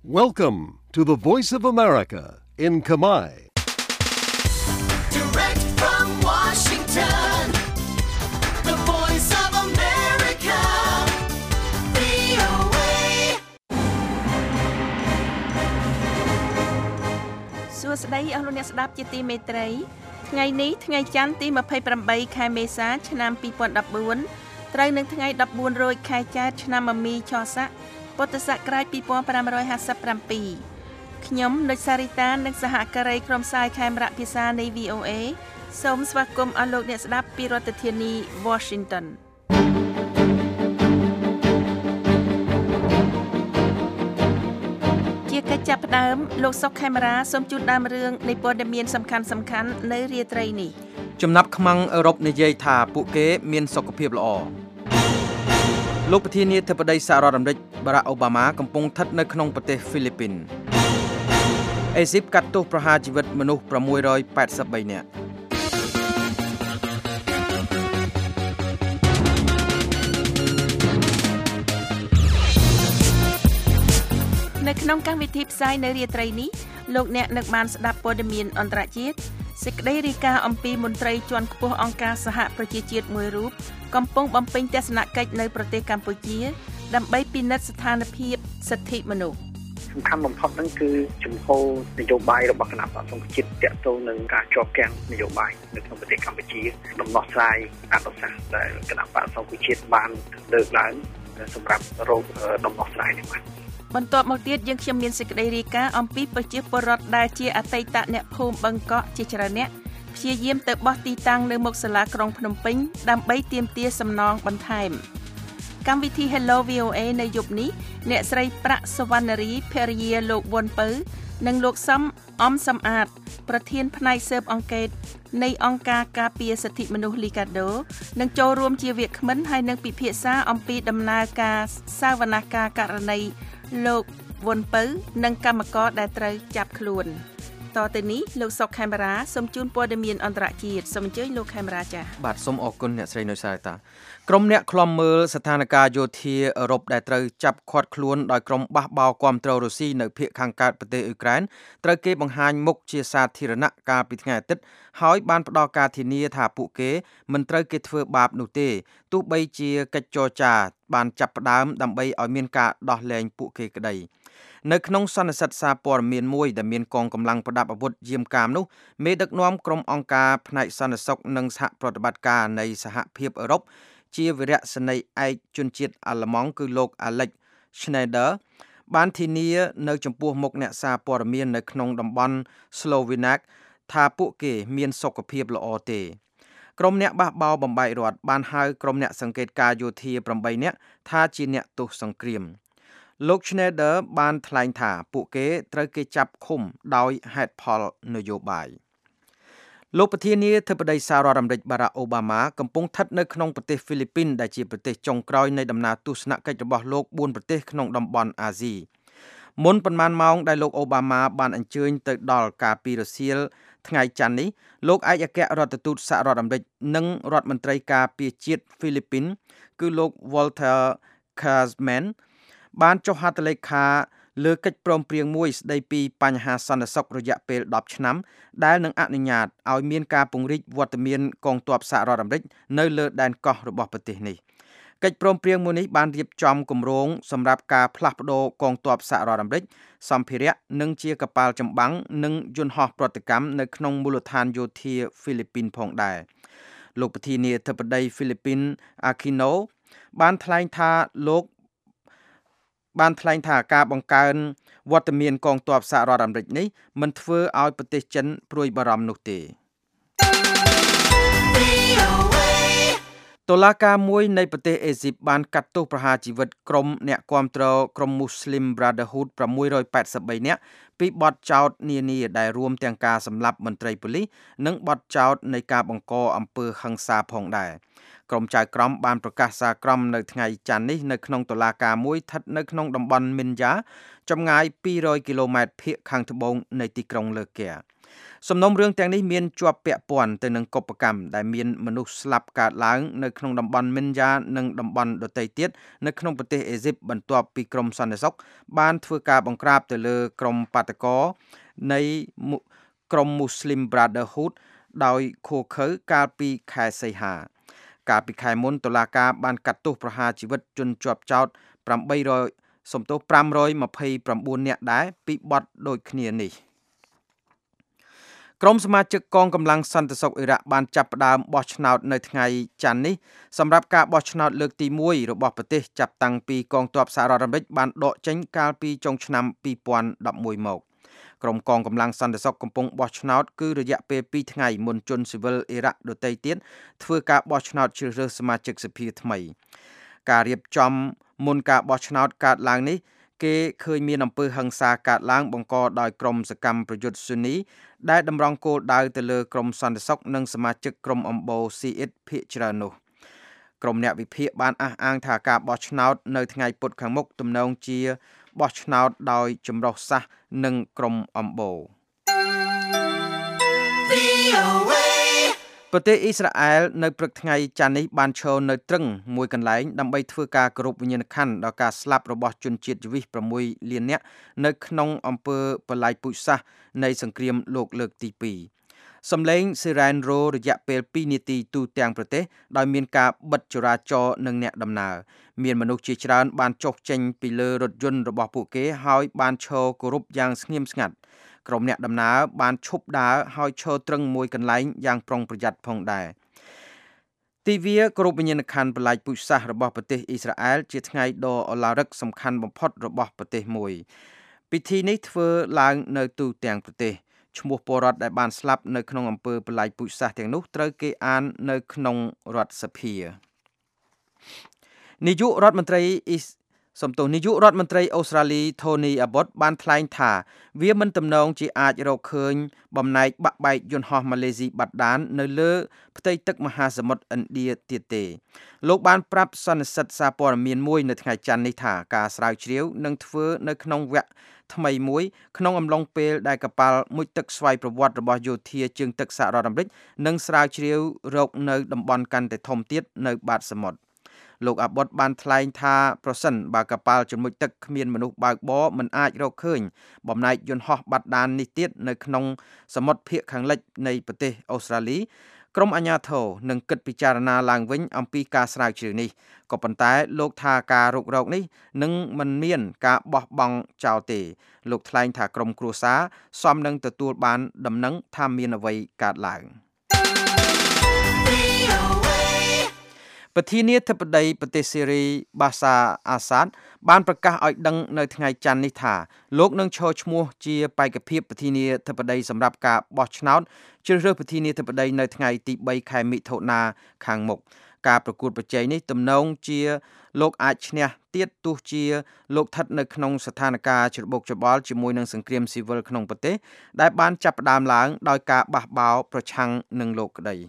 Welcome to the Voice of America in Khmer. Direct from Washington, the Voice of America, VOA. សួស្តីអស់លោកអ្នកស្ដាប់ជាទីមេត្រីថ្ងៃនេះថ្ងៃច័ន្ទទី28ខែមេសាឆ្នាំ2014ត្រូវនឹងថ្ងៃ14រោចខែចែកឆ្នាំមមីឆស័កពុទ្ធសករាជ2557ខ្ញុំនុចសារីតានិងសហការីក្រុមផ្សាយខេមរៈភាសានៃ VOA សូមស្វាគមន៍អស់លោកអ្នកស្ដាប់ពីរដ្ឋធានី Washington ជាកិច្ចចាប់ផ្ដើមលោកសុកខេមរាសូមជូនដើមរឿងនៃព័ត៌មានសំខាន់ៗនៅរាត្រីនេះចំណាប់ខ្មាំងអឺរ៉ុបនិយាយថាពួកគេមានសុខភាពល្អលោកប្រធានាធិបតីសហរដ្ឋអាមេរិកបារ៉ាក់អូបាម៉ាកំពុងស្ថិតនៅក្នុងប្រទេសហ្វីលីពីនអេស៊ីបកាត់ទោសប្រហារជីវិតមនុស្ស683នាក់នៅក្នុងកម្មវិធីផ្សាយនៅរាត្រីនេះលោកអ្នកនឹងបានស្ដាប់ព័ត៌មានអន្តរជាតិសេចក្តីរាយការណ៍អំពីមន្ត្រីជាន់ខ្ពស់អង្គការសហប្រជាជាតិមួយរូបកំពុងបំពេញទស្សនកិច្ចនៅប្រទេសកម្ពុជាដើម្បីពិនិត្យស្ថានភាពសិទ្ធិមនុស្សសំខាន់បំផុតហ្នឹងគឺជំហរនយោបាយរបស់គណៈបក្សសង្គ្រោះជាតិទាក់ទងនឹងការជាប់គាំងនយោបាយនៅក្នុងប្រទេសកម្ពុជាដំណោះស្រាយអនុសាសន៍ដែលគណៈបក្សសង្គ្រោះជាតិបានលើកឡើងសម្រាប់រកដំណោះស្រាយនេះបាទបន្ទាប់មកទៀតយើងខ្ញុំមានសេចក្តីរាយការណ៍អំពីប្រជាពលរដ្ឋដែលជាអតីតអ្នកភូមិបឹងកក់ជាច្រើនអ្នកព្យាយាមទៅបោះទីតាំងនៅមុខសាលាក្រុងភ្នំពេញដើម្បីទាមទារសំណងបន្ថែមកម្មវិធី Hello VOA នៅយប់នេះអ្នកស្រីប្រាក់សវណ្ណរីភរិយាលោកវុនពៅនិងលោកសំអំសំអាតប្រធានផ្នែកស៊ើបអង្កេតនៃអង្គការការពារសិទ្ធិមនុស្សលីកាដូនឹងចូលរួមជាវាគ្មិនហើយនឹងពិភាក្សាអំពីដំណើរការសាវនកម្មករណីលោកវុនពៅនិងកម្មករដែលត្រូវចាប់ខ្លួនតទៅនេះលោកសុកខេមរាសូមជូនព័ត៌មានអន្តរជាតិសូមអញ្ជើញលោកខេមរាចា៎បាទសូមអរគុណអ្នកស្រីនុយសាតាក្រុមអ្នកឃ្លាំមើលស្ថានភាពយោធាអឺរ៉ុបដែលត្រូវចាប់ឃាត់ខ្លួនដោយក្រុមបះបោរគាំទ្ររុស្ស៊ីនៅភាគខាងកើតប្រទេសអ៊ុយក្រែនត្រូវគេបង្ហាញមុខជាសាធារណៈកាលពីថ្ងៃអាទិត្យហើយបានផ្ដល់ការធានាថាពួកគេមិនត្រូវគេធ្វើបាបនោះទេទោះបីជាកិច្ចចរចាបានចាប់ផ្ដើមដើម្បីឲ្យមានការដោះលែងពួកគេក្តីនៅក្នុងសន្និសីទសារព័ត៌មានមួយដែលមានកងកម្លាំងប្រដាប់អាវុធយាមកាមនោះមេដឹកនាំក្រុមអង្គការផ្នែកសន្តិសុខនិងសហប្រតិបត្តិការនៃសហភាពអឺរ៉ុបជាវីរៈសេនីយ៍ឯកជនជាតិអាល្លឺម៉ង់គឺលោក Alex Schneider បានធានានៅចំពោះមុខអ្នកសារព័ត៌មាននៅក្នុងតំបន់ Slovenac ថាពួកគេមានសុខភាពល្អទេក្រុមអ្នកបះបោរបំបែករដ្ឋបានហៅក្រុមអ្នកសង្កេតការយោធា8នាក់ថាជាអ្នកទោសសង្គ្រាមលោក Schneider បានថ្លែងថាពួកគេត្រូវគេចាប់ឃុំដោយហេតុផលនយោបាយលោកប្រធានាធិបតីសហរដ្ឋអាមេរិកបារ៉ាក់អូបាម៉ាកំពុងស្ថិតនៅក្នុងប្រទេសហ្វីលីពីនដែលជាប្រទេសចុងក្រោយនៃដំណើរទស្សនកិច្ចរបស់លោក4ប្រទេសក្នុងតំបន់អាស៊ីមុនប៉ុន្មានម៉ោងដែលលោកអូបាម៉ាបានអញ្ជើញទៅដល់កាលពីរសៀលថ្ងៃច័ន្ទនេះលោកឯកអគ្គរដ្ឋទូតសហរដ្ឋអាមេរិកនិងរដ្ឋមន្ត្រីការពារជាតិហ្វីលីពីនគឺលោក Walter Kazman បានចុះហត្ថលេខាលើកិច្ចព្រមព្រៀងមួយស្ដីពីបញ្ហាសន្តិសុខរយៈពេល10ឆ្នាំដែលនឹងអនុញ្ញាតឲ្យមានការពង្រីកវត្តមានកងទ័ពសហរដ្ឋអាមេរិកនៅលើដែនកោះរបស់ប្រទេសនេះកិច្ចព្រមព្រៀងមួយនេះបានរៀបចំគម្រោងសម្រាប់ការផ្លាស់ប្ដូរកងទ័ពសហរដ្ឋអាមេរិកសម្ភារៈនិងជាកប៉ាល់ចម្បាំងនិងយន្តហោះប្រតិកម្មនៅក្នុងមូលដ្ឋានយោធាហ្វីលីពីនផងដែរលោកប្រធានាធិបតីហ្វីលីពីន Aquino បានថ្លែងថាការបង្កើនវត្តមានកងទ័ពសហរដ្ឋអាមេរិកនេះមិនធ្វើឲ្យប្រទេសចិនព្រួយបារម្ភនោះទេតុលាការមួយនៃប្រទេសអេស៊ីបបានកាត់ទោសប្រហារជីវិតក្រុមអ្នកគាំទ្រក្រុម Muslim Brotherhood 683នាក់ពីបទចោទនានាដែលរួមទាំងការសម្លាប់មន្ត្រីប៉ូលីសនិងបទចោទនៃការបង្កអំពើហិង្សាផងដែរក្រុមចៅក្រមបានប្រកាសសារក្រមនៅថ្ងៃច័ន្ទនេះនៅក្នុងតុលាការមួយស្ថិតនៅក្នុងតំបន់មីនយ៉ាចម្ងាយ200គីឡូម៉ែត្រភាគខាងត្បូងនៃទីក្រុងលើកែសំណុំរឿងទាំងនេះមានជាប់ពាក់ព័ន្ធទៅនឹងកុបកម្មដែលមានមនុស្សស្លាប់កើតឡើងនៅក្នុងតំបន់មីនយ៉ានិងតំបន់ដទៃទៀតនៅក្នុងប្រទេសអេស៊ីបបន្ទាប់ពីក្រុមសន្តិសុខបានធ្វើការបង្ក្រាបទៅលើក្រុមបាតកោនៃក្រុម Muslim Brotherhood ដោយឃោឃៅកាលពីខែសីហាកាលពីខែមុនតុលាការបានកាត់ទោសប្រហារជីវិតជនជាប់ចោទ529នាក់ដែរពីបទដូចគ្នានេះក្រុមសមាជិកកងកម្លាំងសន្តិសុខអ៊ីរ៉ាក់បានចាប់ផ្ដើមបោះឆ្នោតនៅថ្ងៃច័ន្ទនេះសម្រាប់ការបោះឆ្នោតលើកទី1របស់ប្រទេសចាប់តាំងពីកងទ័ពសហរដ្ឋអាមេរិកបានដកចេញកាលពីចុងឆ្នាំ2011មកក្រុមកងកម្លាំងសន្តិសុខកំពុងបោះឆ្នោតគឺរយៈពេល2ថ្ងៃមុនជនស៊ីវិលអ៊ីរ៉ាក់ដទៃទៀតធ្វើការបោះឆ្នោតជ្រើសរើសសមាជិកសភាថ្មីការរៀបចំមុនការបោះឆ្នោតកើតឡើងនេះគេឃើញមានអំពើហិង្សាកើតឡើងបង្កដោយក្រុមសកម្មប្រយុទ្ធស៊ូនីដែលតម្រង់គោលដៅទៅលើក្រុមសន្តិសុខនិងសមាជិកក្រុមអំបូរស៊ីអ៊ីតភាគច្រើននោះក្រុមអ្នកវិភាគបានអះអាងថាការបោះឆ្នោតនៅថ្ងៃពុធខាងមុខទំនងជាបោះឆ្នោតដោយចម្រុះសាសនិងក្រុមអំបូរប្រទេសអ៊ីស្រាអែលនៅព្រឹកថ្ងៃច័ន្ទនេះបានឈរនៅទ្រឹងមួយកន្លែងដើម្បីធ្វើការគោរពវិញ្ញាណក្ខន្ធដល់ការស្លាប់របស់ជនជាតិយវីស6លាននាក់នៅក្នុងអំពើបល្ល័យពូជសាសន៍នៃសង្គ្រាមលោកលើកទី2សំឡេងស៊ីរ៉ែនរ៉ូរយៈពេល2នាទីទូទាំងប្រទេសដោយមានការបិទចរាចរណ៍និងអ្នកដំណើរមានមនុស្សជាច្រើនបានចុះចេញពីលើរថយន្តរបស់ពួកគេហើយបានឈរគោរពយ៉ាងស្ងៀមស្ងាត់ក្រុមអ្នកដំណើរបានឈប់ដើរហើយឈរត្រឹងមួយកន្លែងយ៉ាងប្រុងប្រយ័ត្នផងដែរទិវាគោរពវិញ្ញាណក្ខន្ធបល្ល័យពូជសាសន៍របស់ប្រទេសអ៊ីស្រាអែលជាថ្ងៃដ៏ឧឡារិកសំខាន់បំផុតរបស់ប្រទេសមួយពិធីនេះធ្វើឡើងនៅទូទាំងប្រទេសឈ្មោះពលរដ្ឋដែលបានស្លាប់នៅក្នុងអំពើបល្ល័យពូជសាសន៍ទាំងនោះត្រូវគេអាននៅក្នុងរដ្ឋសភានាយករដ្ឋមន្ត្រីអូស្ត្រាលី Tony Abbott បានថ្លែងថាវាមិនទំនងជាអាចរកឃើញបំណែកបាក់បែកយន្តហោះម៉ាឡេស៊ីបាត់ដាននៅលើផ្ទៃទឹកមហាសមុទ្រឥណ្ឌាទៀតទេលោកបានប្រាប់សន្និសីទសារព័ត៌មានមួយនៅថ្ងៃច័ន្ទនេះថាការស្រាវជ្រាវនឹងធ្វើនៅក្នុងវគ្គថ្មីមួយក្នុងអំឡុងពេលដែលកប៉ាល់មុជទឹកស្វ័យប្រវត្តិរបស់យោធាជើងទឹកសហរដ្ឋអាមេរិកនឹងស្រាវជ្រាវរកនៅតំបន់កាន់តែធំទៀតនៅបាតសមុទ្រលោកអាបុតបានថ្លែងថាប្រសិនបើកប៉ាល់ជំនួយទឹកគ្មានមនុស្សបើកបរមិនអាចរកឃើញបំណែកយន្តហោះបាត់ដាននេះទៀតនៅក្នុងសមុទ្រភាគខាងលិចនៃប្រទេសអូស្ត្រាលីក្រុមអាជ្ញាធរនឹងគិតពិចារណាឡើងវិញអំពីការស្រាវជ្រាវនេះក៏ប៉ុន្តែលោកថាការរុករកនេះនឹងមិនមានការបោះបង់ចោលទេលោកថ្លែងថាក្រុមគ្រួសារសមនឹងទទួលបានដំណឹងថាមានអ្វីកើតឡើងប្រធានាធិបតីប្រទេសសេរីបាសាអាសាដបានប្រកាសឲ្យដឹងនៅថ្ងៃច័ន្ទនេះថាលោកនឹងឈរឈ្មោះជាបេក្ខភាពប្រធានាធិបតីសម្រាប់ការបោះឆ្នោតជ្រើសរើសប្រធានាធិបតីនៅថ្ងៃទី3ខែមិថុនាខាងមុខការប្រកួតប្រជែងនេះទំនងជាលោកអាចឈ្នះទៀតទោះជាលោកស្ថិតនៅក្នុងស្ថានភាពច្របូកច្របល់ជាមួយនឹងសង្គ្រាមស៊ីវិលក្នុងប្រទេសដែលបានចាប់ផ្ដើមឡើងដោយការបះបោរប្រឆាំងនឹងលោកក្តី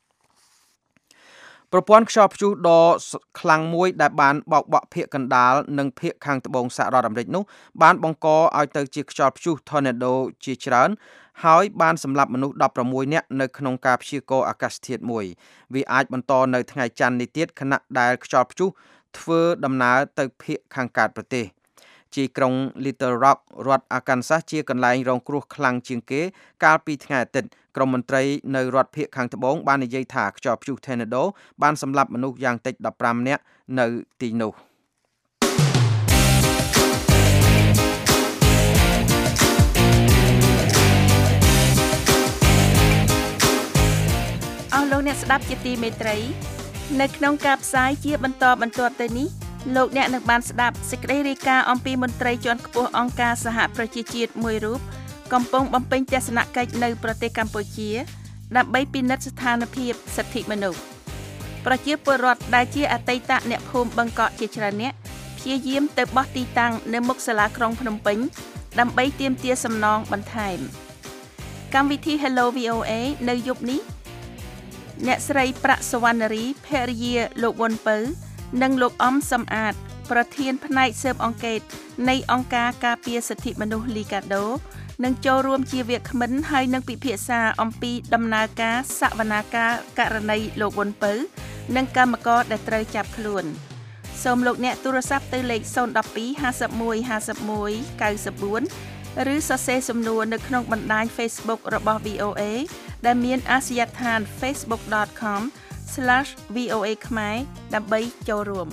ប្រព័ន្ធខ្យល់ព្យុះដ៏ខ្លាំងមួយដែលបានបោកបក់ភាគកណ្ដាលនិងភាគខាងត្បូងសហរដ្ឋអាមេរិកនោះបានបង្កឲ្យទៅជាខ្យល់ព្យុះ Tornado ជាច្រើនហើយបានសម្លាប់មនុស្ស16នាក់នៅក្នុងការព្យាករណ៍អាកាសធាតុមួយវាអាចបន្តនៅថ្ងៃច័ន្ទនេះទៀតខណៈដែលខ្យល់ព្យុះធ្វើដំណើរទៅភាគខាងកើតប្រទេសជាក្រុង Little Rock រដ្ឋ Arkansas ជាកន្លែងរងគ្រោះខ្លាំងជាងគេកាលពីថ្ងៃអាទិត្យក្រុមមន្ត្រីនៅរដ្ឋភាគខាងត្បូងបាននិយាយថាខ្យល់ព្យុះ Tornado បានសម្លាប់មនុស្សយ៉ាងតិច15នាក់នៅទីនោះអស់លោកអ្នកស្ដាប់ជាទីមេត្រីនៅក្នុងការផ្សាយជាបន្តបន្ទាប់ទៅនេះលោកអ្នកនឹងបានស្ដាប់សេចក្តីរាយការណ៍អំពីមន្ត្រីជាន់ខ្ពស់អង្គការសហប្រជាជាតិមួយរូបកំពុងបំពេញទស្សនកិច្ចនៅប្រទេសកម្ពុជាដើម្បីពិនិត្យស្ថានភាពសិទ្ធិមនុស្សប្រជាពលរដ្ឋដែលជាអតីតអ្នកភូមិបឹងកក់ជាច្រើនអ្នកព្យាយាមទៅបោះទីតាំងនៅមុខសាលាក្រុងភ្នំពេញដើម្បីទាមទារសំណងបន្ថែមកម្មវិធី Hello VOA នៅយប់នេះអ្នកស្រីប្រាក់សវណ្ណរីភរិយាលោកវុនពៅនិងលោកអំសំអាតប្រធានផ្នែកស៊ើបអង្កេតនៃអង្គការការពារសិទ្ធិមនុស្ស Liga-do នឹងចូលរួមជាវាគ្មិនហើយនឹងពិភាក្សាអំពីដំណើរការសវនាការករណីលោកវុនពៅនិងកម្មករដែលត្រូវចាប់ខ្លួនសូមលោកអ្នកទូរស័ព្ទទៅលេខ012 51 51 94 ឬសរសេរសំណួរនៅក្នុងបណ្ដាញ Facebook របស់ VOA ដែលមានអាសយដ្ឋាន facebook.com/VOA ខ្មែរដើម្បីចូលរួម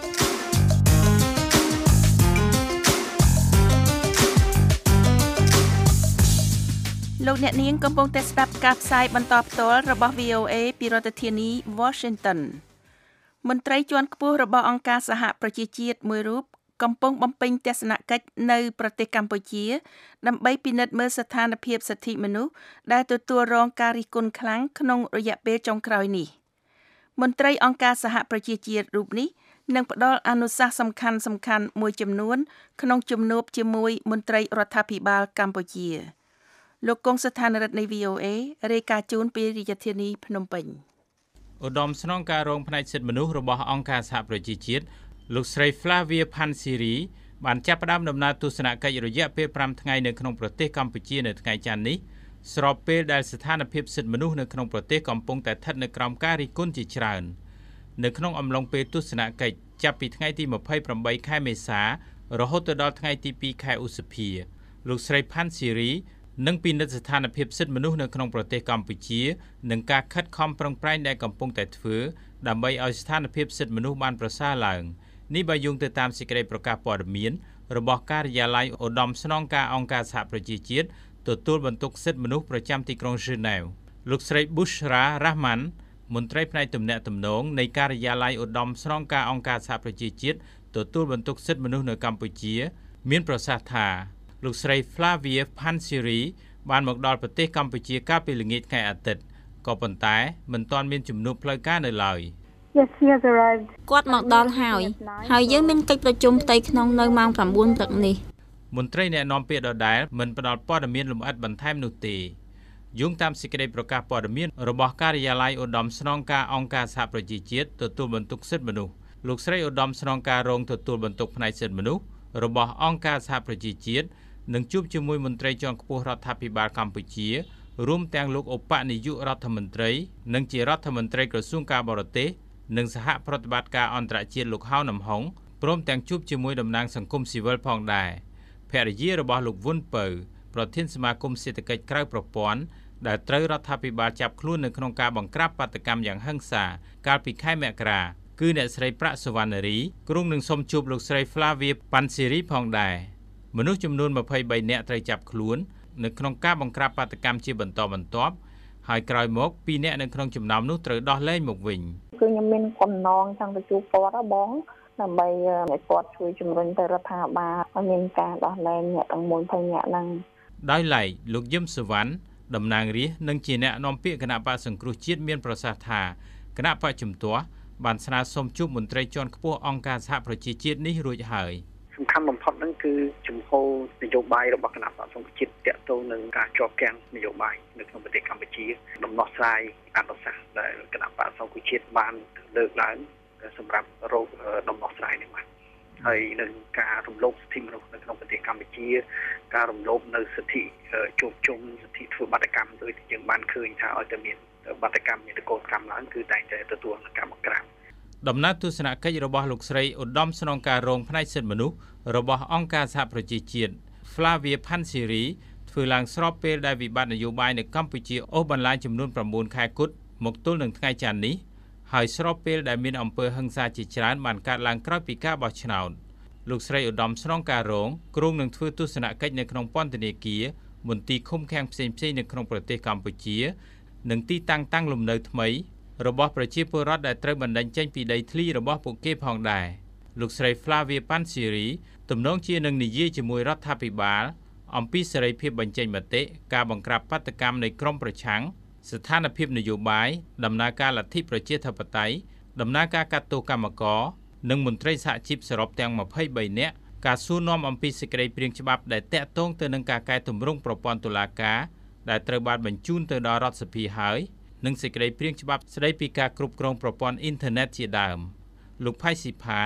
លោកអ្នកនាងកំពុងតែស្ដាប់ការផ្សាយបន្តផ្ទាល់របស់ VOA ពីរដ្ឋធានី Washington មន្ត្រីជាន់ខ្ពស់របស់អង្គការសហប្រជាជាតិមួយរូបកំពុងបំពេញទស្សនកិច្ចនៅប្រទេសកម្ពុជាដើម្បីពិនិត្យមើលស្ថានភាពសិទ្ធិមនុស្សដែលទទួលរងការរិះគន់ខ្លាំងក្នុងរយៈពេលចុងក្រោយនេះមន្ត្រីអង្គការសហប្រជាជាតិរូបនេះនឹងផ្ដល់អនុសាសន៍សំខាន់ៗមួយចំនួនក្នុងជំនួបជាមួយមន្ត្រីរដ្ឋាភិបាលកម្ពុជាលោកកុងស្ថានរដ្ឋនៃ VOA រាយការណ៍ជូនពីរាជធានីភ្នំពេញឧត្តមស្នងការរងផ្នែកសិទ្ធិមនុស្សរបស់អង្គការសហប្រជាជាតិលោកស្រី Flavia Pansiri បានចាប់ផ្ដើមដំណើរទស្សនកិច្ចរយៈពេល5ថ្ងៃនៅក្នុងប្រទេសកម្ពុជានៅថ្ងៃច័ន្ទនេះស្របពេលដែលស្ថានភាពសិទ្ធិមនុស្សនៅក្នុងប្រទេសកំពុងតែស្ថិតនៅក្រោមការរិះគន់ជាច្រើននៅក្នុងអំឡុងពេលទស្សនកិច្ចចាប់ពីថ្ងៃទី28ខែមេសារហូតដល់ថ្ងៃទី2ខែឧសភាលោកស្រី Pansiri នឹងពិនិត្យស្ថានភាពសិទ្ធិមនុស្សនៅក្នុងប្រទេសកម្ពុជានិងការខិតខំប្រឹងប្រែងដែលកំពុងតែធ្វើដើម្បីឲ្យស្ថានភាពសិទ្ធិមនុស្សបានប្រសើរឡើងនេះបើយោងទៅតាមសេចក្តីប្រកាសព័ត៌មានរបស់ការិយាល័យឧត្តមស្នងការអង្គការសហប្រជាជាតិទទួលបន្ទុកសិទ្ធិមនុស្សប្រចាំទីក្រុង Geneva លោកស្រី Bushra Rahman មន្ត្រីផ្នែកទំនាក់ទំនងនៃការិយាល័យឧត្តមស្នងការអង្គការសហប្រជាជាតិទទួលបន្ទុកសិទ្ធិមនុស្សនៅកម្ពុជាមានប្រសាសន៍ថាលោកស្រី Flavia Pansiri បានមកដល់ប្រទេសកម្ពុជាកាលពីល្ងាចថ្ងៃអាទិត្យក៏ប៉ុន្តែមិនទាន់មានជំនួបផ្លូវការនៅឡើយគាត់មកដល់ហើយយើងមានកិច្ចប្រជុំផ្ទៃក្នុងនៅម៉ោង 9 ព្រឹកនេះមន្ត្រីអ្នកនាំពាក្យដដែលមិនផ្ដល់ព័ត៌មានលម្អិតបន្ថែមនោះទេយោងតាមសេចក្តីប្រកាសព័ត៌មានរបស់ការិយាល័យឧត្តមស្នងការអង្គការសហប្រជាជាតិទទួលបន្ទុកសិទ្ធិមនុស្សលោកស្រីឧត្តមស្នងការរងទទួលបន្ទុកផ្នែកសិទ្ធិមនុស្សរបស់អង្គការសហប្រជាជាតិនឹងជួបជាមួយមន្ត្រីជាន់ខ្ពស់រដ្ឋាភិបាលកម្ពុជារួមទាំងលោកឧបនាយករដ្ឋមន្ត្រីនិងជារដ្ឋមន្ត្រីក្រសួងការបរទេសនិងសហប្រតិបត្តិការអន្តរជាតិលោកហៅនំហុងព្រមទាំងជួបជាមួយតំណាងសង្គមស៊ីវិលផងដែរភរិយារបស់លោកវុនពៅប្រធានសមាគមសេដ្ឋកិច្ចក្រៅប្រព័ន្ធដែលត្រូវរដ្ឋាភិបាលចាប់ខ្លួននៅក្នុងការបង្ក្រាបបាតកម្មយ៉ាងហិង្សាកាលពីខែមករាគឺអ្នកស្រីប្រាក់សុវណ្ណារីគ្រងនឹងសុំជួបលោកស្រី Flavia Pansiri ផងដែរមនុស្សចំនួន23នាក់ត្រូវចាប់ខ្លួននៅក្នុងការបង្ក្រាបបាតកម្មជាបន្តបន្ទាប់ហើយក្រោយមក2នាក់នៅក្នុងចំណោមនោះត្រូវដោះលែងមកវិញគឺខ្ញុំមានកំណងចង់ទៅជួបគាត់បងដើម្បីឲ្យគាត់ជួយជំរុញទៅរដ្ឋាភិបាលឲ្យមានការដោះលែងអ្នកទាំង20នាក់ហ្នឹងដោយឡែកលោកយឹមសុវណ្ណតំណាងរាស្ត្រនិងជាអ្នកនាំពាក្យគណៈបក្សសង្គ្រោះជាតិមានប្រសាសន៍ថាគណៈបក្សជំទាស់បានស្នើសុំជួបមន្ត្រីជាន់ខ្ពស់អង្គការសហប្រជាជាតិនេះរួចហើយសំខាន់បំផុតហ្នឹងគឺជំហរនយោបាយរបស់គណៈបក្សសង្គ្រោះជាតិទាក់ទងនឹងការជាប់គាំងនយោបាយនៅក្នុងប្រទេសកម្ពុជាដំណោះស្រាយអនុសាសន៍ដែលគណៈបក្សសង្គ្រោះជាតិបានលើកឡើងសម្រាប់រកដំណោះស្រាយនេះបាទហើយនឹងការរំលោភសិទ្ធិមនុស្សនៅក្នុងប្រទេសកម្ពុជាការរំលោភនៅសិទ្ធិជួបជុំសិទ្ធិធ្វើបាតកម្មដោយយើងបានឃើញថាឲ្យតែមានបាតកម្មមានកោតកម្មឡើងគឺតែងតែទទួលនឹងការបង្ក្រាបដំណើរទស្សនកិច្ចរបស់លោកស្រីឧត្តមស្នងការរងផ្នែកសិទ្ធិមនុស្សរបស់អង្គការសហប្រជាជាតិ Flavia Pansiri ធ្វើឡើងស្របពេលដែលវិបត្តិនយោបាយនៅកម្ពុជាអូសបន្លាយចំនួន9ខែគត់មកទល់នឹងថ្ងៃច័ន្ទនេះហើយស្របពេលដែលមានអំពើហិង្សាជាច្រើនបានកើតឡើងក្រោយពីការបោះឆ្នោតលោកស្រីឧត្តមស្នងការរងគ្រងនឹងធ្វើទស្សនកិច្ចនៅក្នុងពន្ធនាគារមន្ទីរឃុំឃាំងផ្សេងៗនៅក្នុងប្រទេសកម្ពុជានិងទីតាំងលំនៅថ្មីរបស់ប្រជាពលរដ្ឋដែលត្រូវបណ្តេញចេញពីដីធ្លីរបស់ពួកគេផងដែរលោកស្រី Flavia Pansiri ទំនងជានឹងនិយាយជាមួយរដ្ឋាភិបាលអំពីសេរីភាពបញ្ចេញមតិការបង្ក្រាបបាតកម្មនៃក្រុមប្រឆាំងស្ថានភាពនយោបាយដំណើរការលទ្ធិប្រជាធិបតេយ្យដំណើរការកាត់ទោសកម្មករនិងមន្ត្រីសហជីពសរុបទាំង23នាក់ការសួរនាំអំពីសេចក្តីព្រាងច្បាប់ដែលតាក់ទងទៅនឹងការកែតម្រង់ប្រព័ន្ធតុលាការដែលត្រូវបានបញ្ជូនទៅដល់រដ្ឋសភាហើយនិងសេចក្តីព្រាងច្បាប់ស្តីពីការគ្រប់គ្រងប្រព័ន្ធអ៊ីនធឺណិតជាដើមលោកផៃស៊ីផាន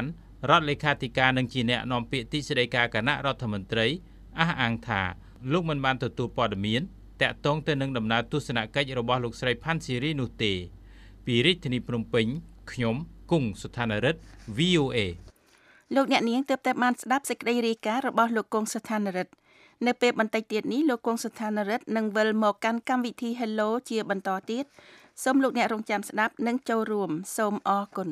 រដ្ឋលេខាធិការនិងជាអ្នកនាំពាក្យទីស្តីការគណៈរដ្ឋមន្ត្រីអះអាងថាលោកមិនបានទទួលព័ត៌មានតាក់ទងទៅនឹងដំណើរទស្សនកិច្ចរបស់លោកស្រីផាន់ស៊ីរីនោះទេពីរាជធានីភ្នំពេញខ្ញុំគង់សុថានរិទ្ធ VOA លោកអ្នកនាងទើបតែបានស្ដាប់សេចក្តីរាយការណ៍របស់លោកគង់សុថានរិទ្ធនៅពេលបន្តិចទៀតនេះលោកគង់សុថានរិទ្ធនឹងវិលមកកាន់កម្មវិធី Hello ជាបន្តទៀតសូមលោកអ្នករងចាំស្ដាប់និងចូលរួមសូមអរគុណ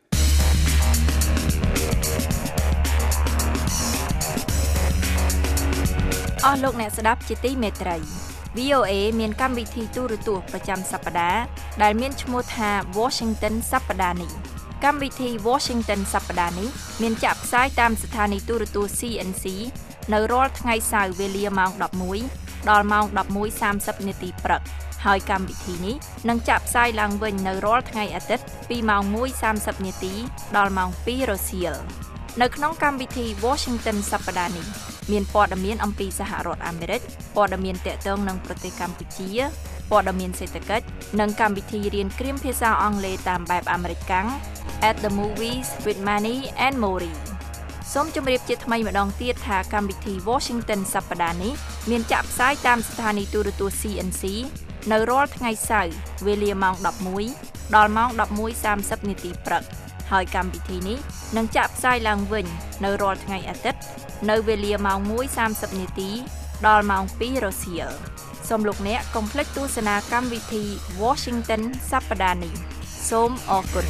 អស់លោកអ្នកស្ដាប់ជាទីមេត្រី VOA មានកម្មវិធីទូរទស្សន៍ប្រចាំសប្តាហ៍ដែលមានឈ្មោះថា Washington សប្តាហ៍នេះកម្មវិធី Washington សប្តាហ៍នេះមានចាក់ផ្សាយតាមស្ថានីយទូរទស្សន៍ CNC នៅរាល់ថ្ងៃសៅរ៍វេលាម៉ោង 11 ដល់ម៉ោង 11:30 នាទីព្រឹកហើយកម្មវិធីនេះនឹងចាក់ផ្សាយឡើងវិញនៅរាល់ថ្ងៃអាទិត្យពីម៉ោង 1:30 នាទីដល់ម៉ោង 2 រសៀលនៅក្នុងកម្មវិធី Washington សប្តាហ៍នេះមានព័ត៌មានអំពីសហរដ្ឋអាមេរិកព័ត៌មានទាក់ទងនឹងប្រទេសកម្ពុជាព័ត៌មានសេដ្ឋកិច្ចនិងកម្មវិធីរៀនគ្រាមភាសាអង់គ្លេសតាមបែបអាមេរិកកាំង At the Movies with Manny and Mori សូមជម្រាបជាថ្មីម្ដងទៀតថាកម្មវិធី Washington សប្តាហ៍នេះមានចាក់ផ្សាយតាមស្ថានីយទូរទស្សន៍ CNC នៅរាល់ថ្ងៃសៅរ៍វេលាម៉ោង 11 ដល់ម៉ោង 11:30 នាទីព្រឹកហើយកម្មវិធីនេះនឹងចាក់ផ្សាយឡើងវិញនៅរាល់ថ្ងៃអាទិត្យនៅវេលាម៉ោង 1:30 នាទីដល់ម៉ោង 2 រសៀលសូមលោកអ្នកកុំភ្លេចទស្សនាកម្មវិធី Washington សប្តាហ៍នេះសូមអរគុណ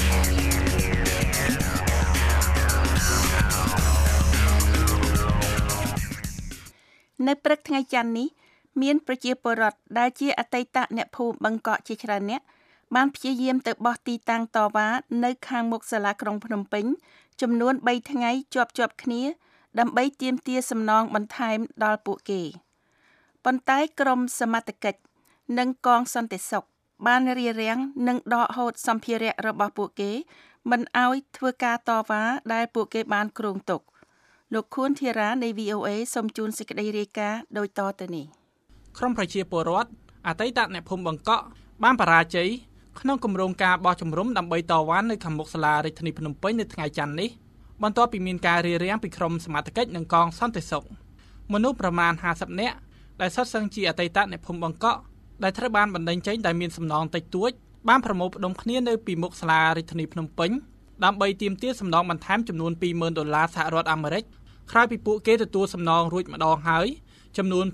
នៅព្រឹកថ្ងៃច័ន្ទនេះមានប្រជាពលរដ្ឋដែលជាអតីតអ្នកភូមិបឹងកក់ជាច្រើនអ្នកបានព្យាយាមទៅបោះទីតាំងតវ៉ានៅខាងមុខសាលាក្រុងភ្នំពេញចំនួន3ថ្ងៃជាប់គ្នាដើម្បីទាមទារសំណងបន្ថែមដល់ពួកគេប៉ុន្តែក្រមសមត្ថកិច្ចនិងកងសន្តិសុខបានរារាំងនិងដកហូតសម្ភារៈរបស់ពួកគេមិនឲ្យធ្វើការតវ៉ាដែលពួកគេបានគ្រោងទុកលោកខួនធីរ៉ានៃ VOA សូមជូនសេចក្តីរាយការណ៍ដូចតទៅនេះក្រុមប្រជាពលរដ្ឋអតីតអ្នកភូមិបឹងកក់បានបរាជ័យក្នុងគម្រោងការបោះជំរំដើម្បីតវ៉ានៅខាងមុខសាលារាជធានីភ្នំពេញនៅថ្ងៃច័ន្ទនេះបន្ទាប់ពីមានការរារាំងពីក្រុមសមត្ថកិច្ចនិងកងសន្តិសុខមនុស្សប្រមាណ50នាក់ដែលសុទ្ធសឹងជាអតីតអ្នកភូមិបឹងកក់ដែលត្រូវបានបណ្តេញចេញដោយមានសំណងតិចតួចបានប្រមូលផ្ដុំគ្នានៅពីមុខសាលារាជធានីភ្នំពេញដើម្បីទាមទារសំណងបន្ថែមចំនួន$20,000សហរដ្ឋអាមេរិកក្រោយពីពួកគេទទួលសំណងរួចម្ដងហើយចំនួន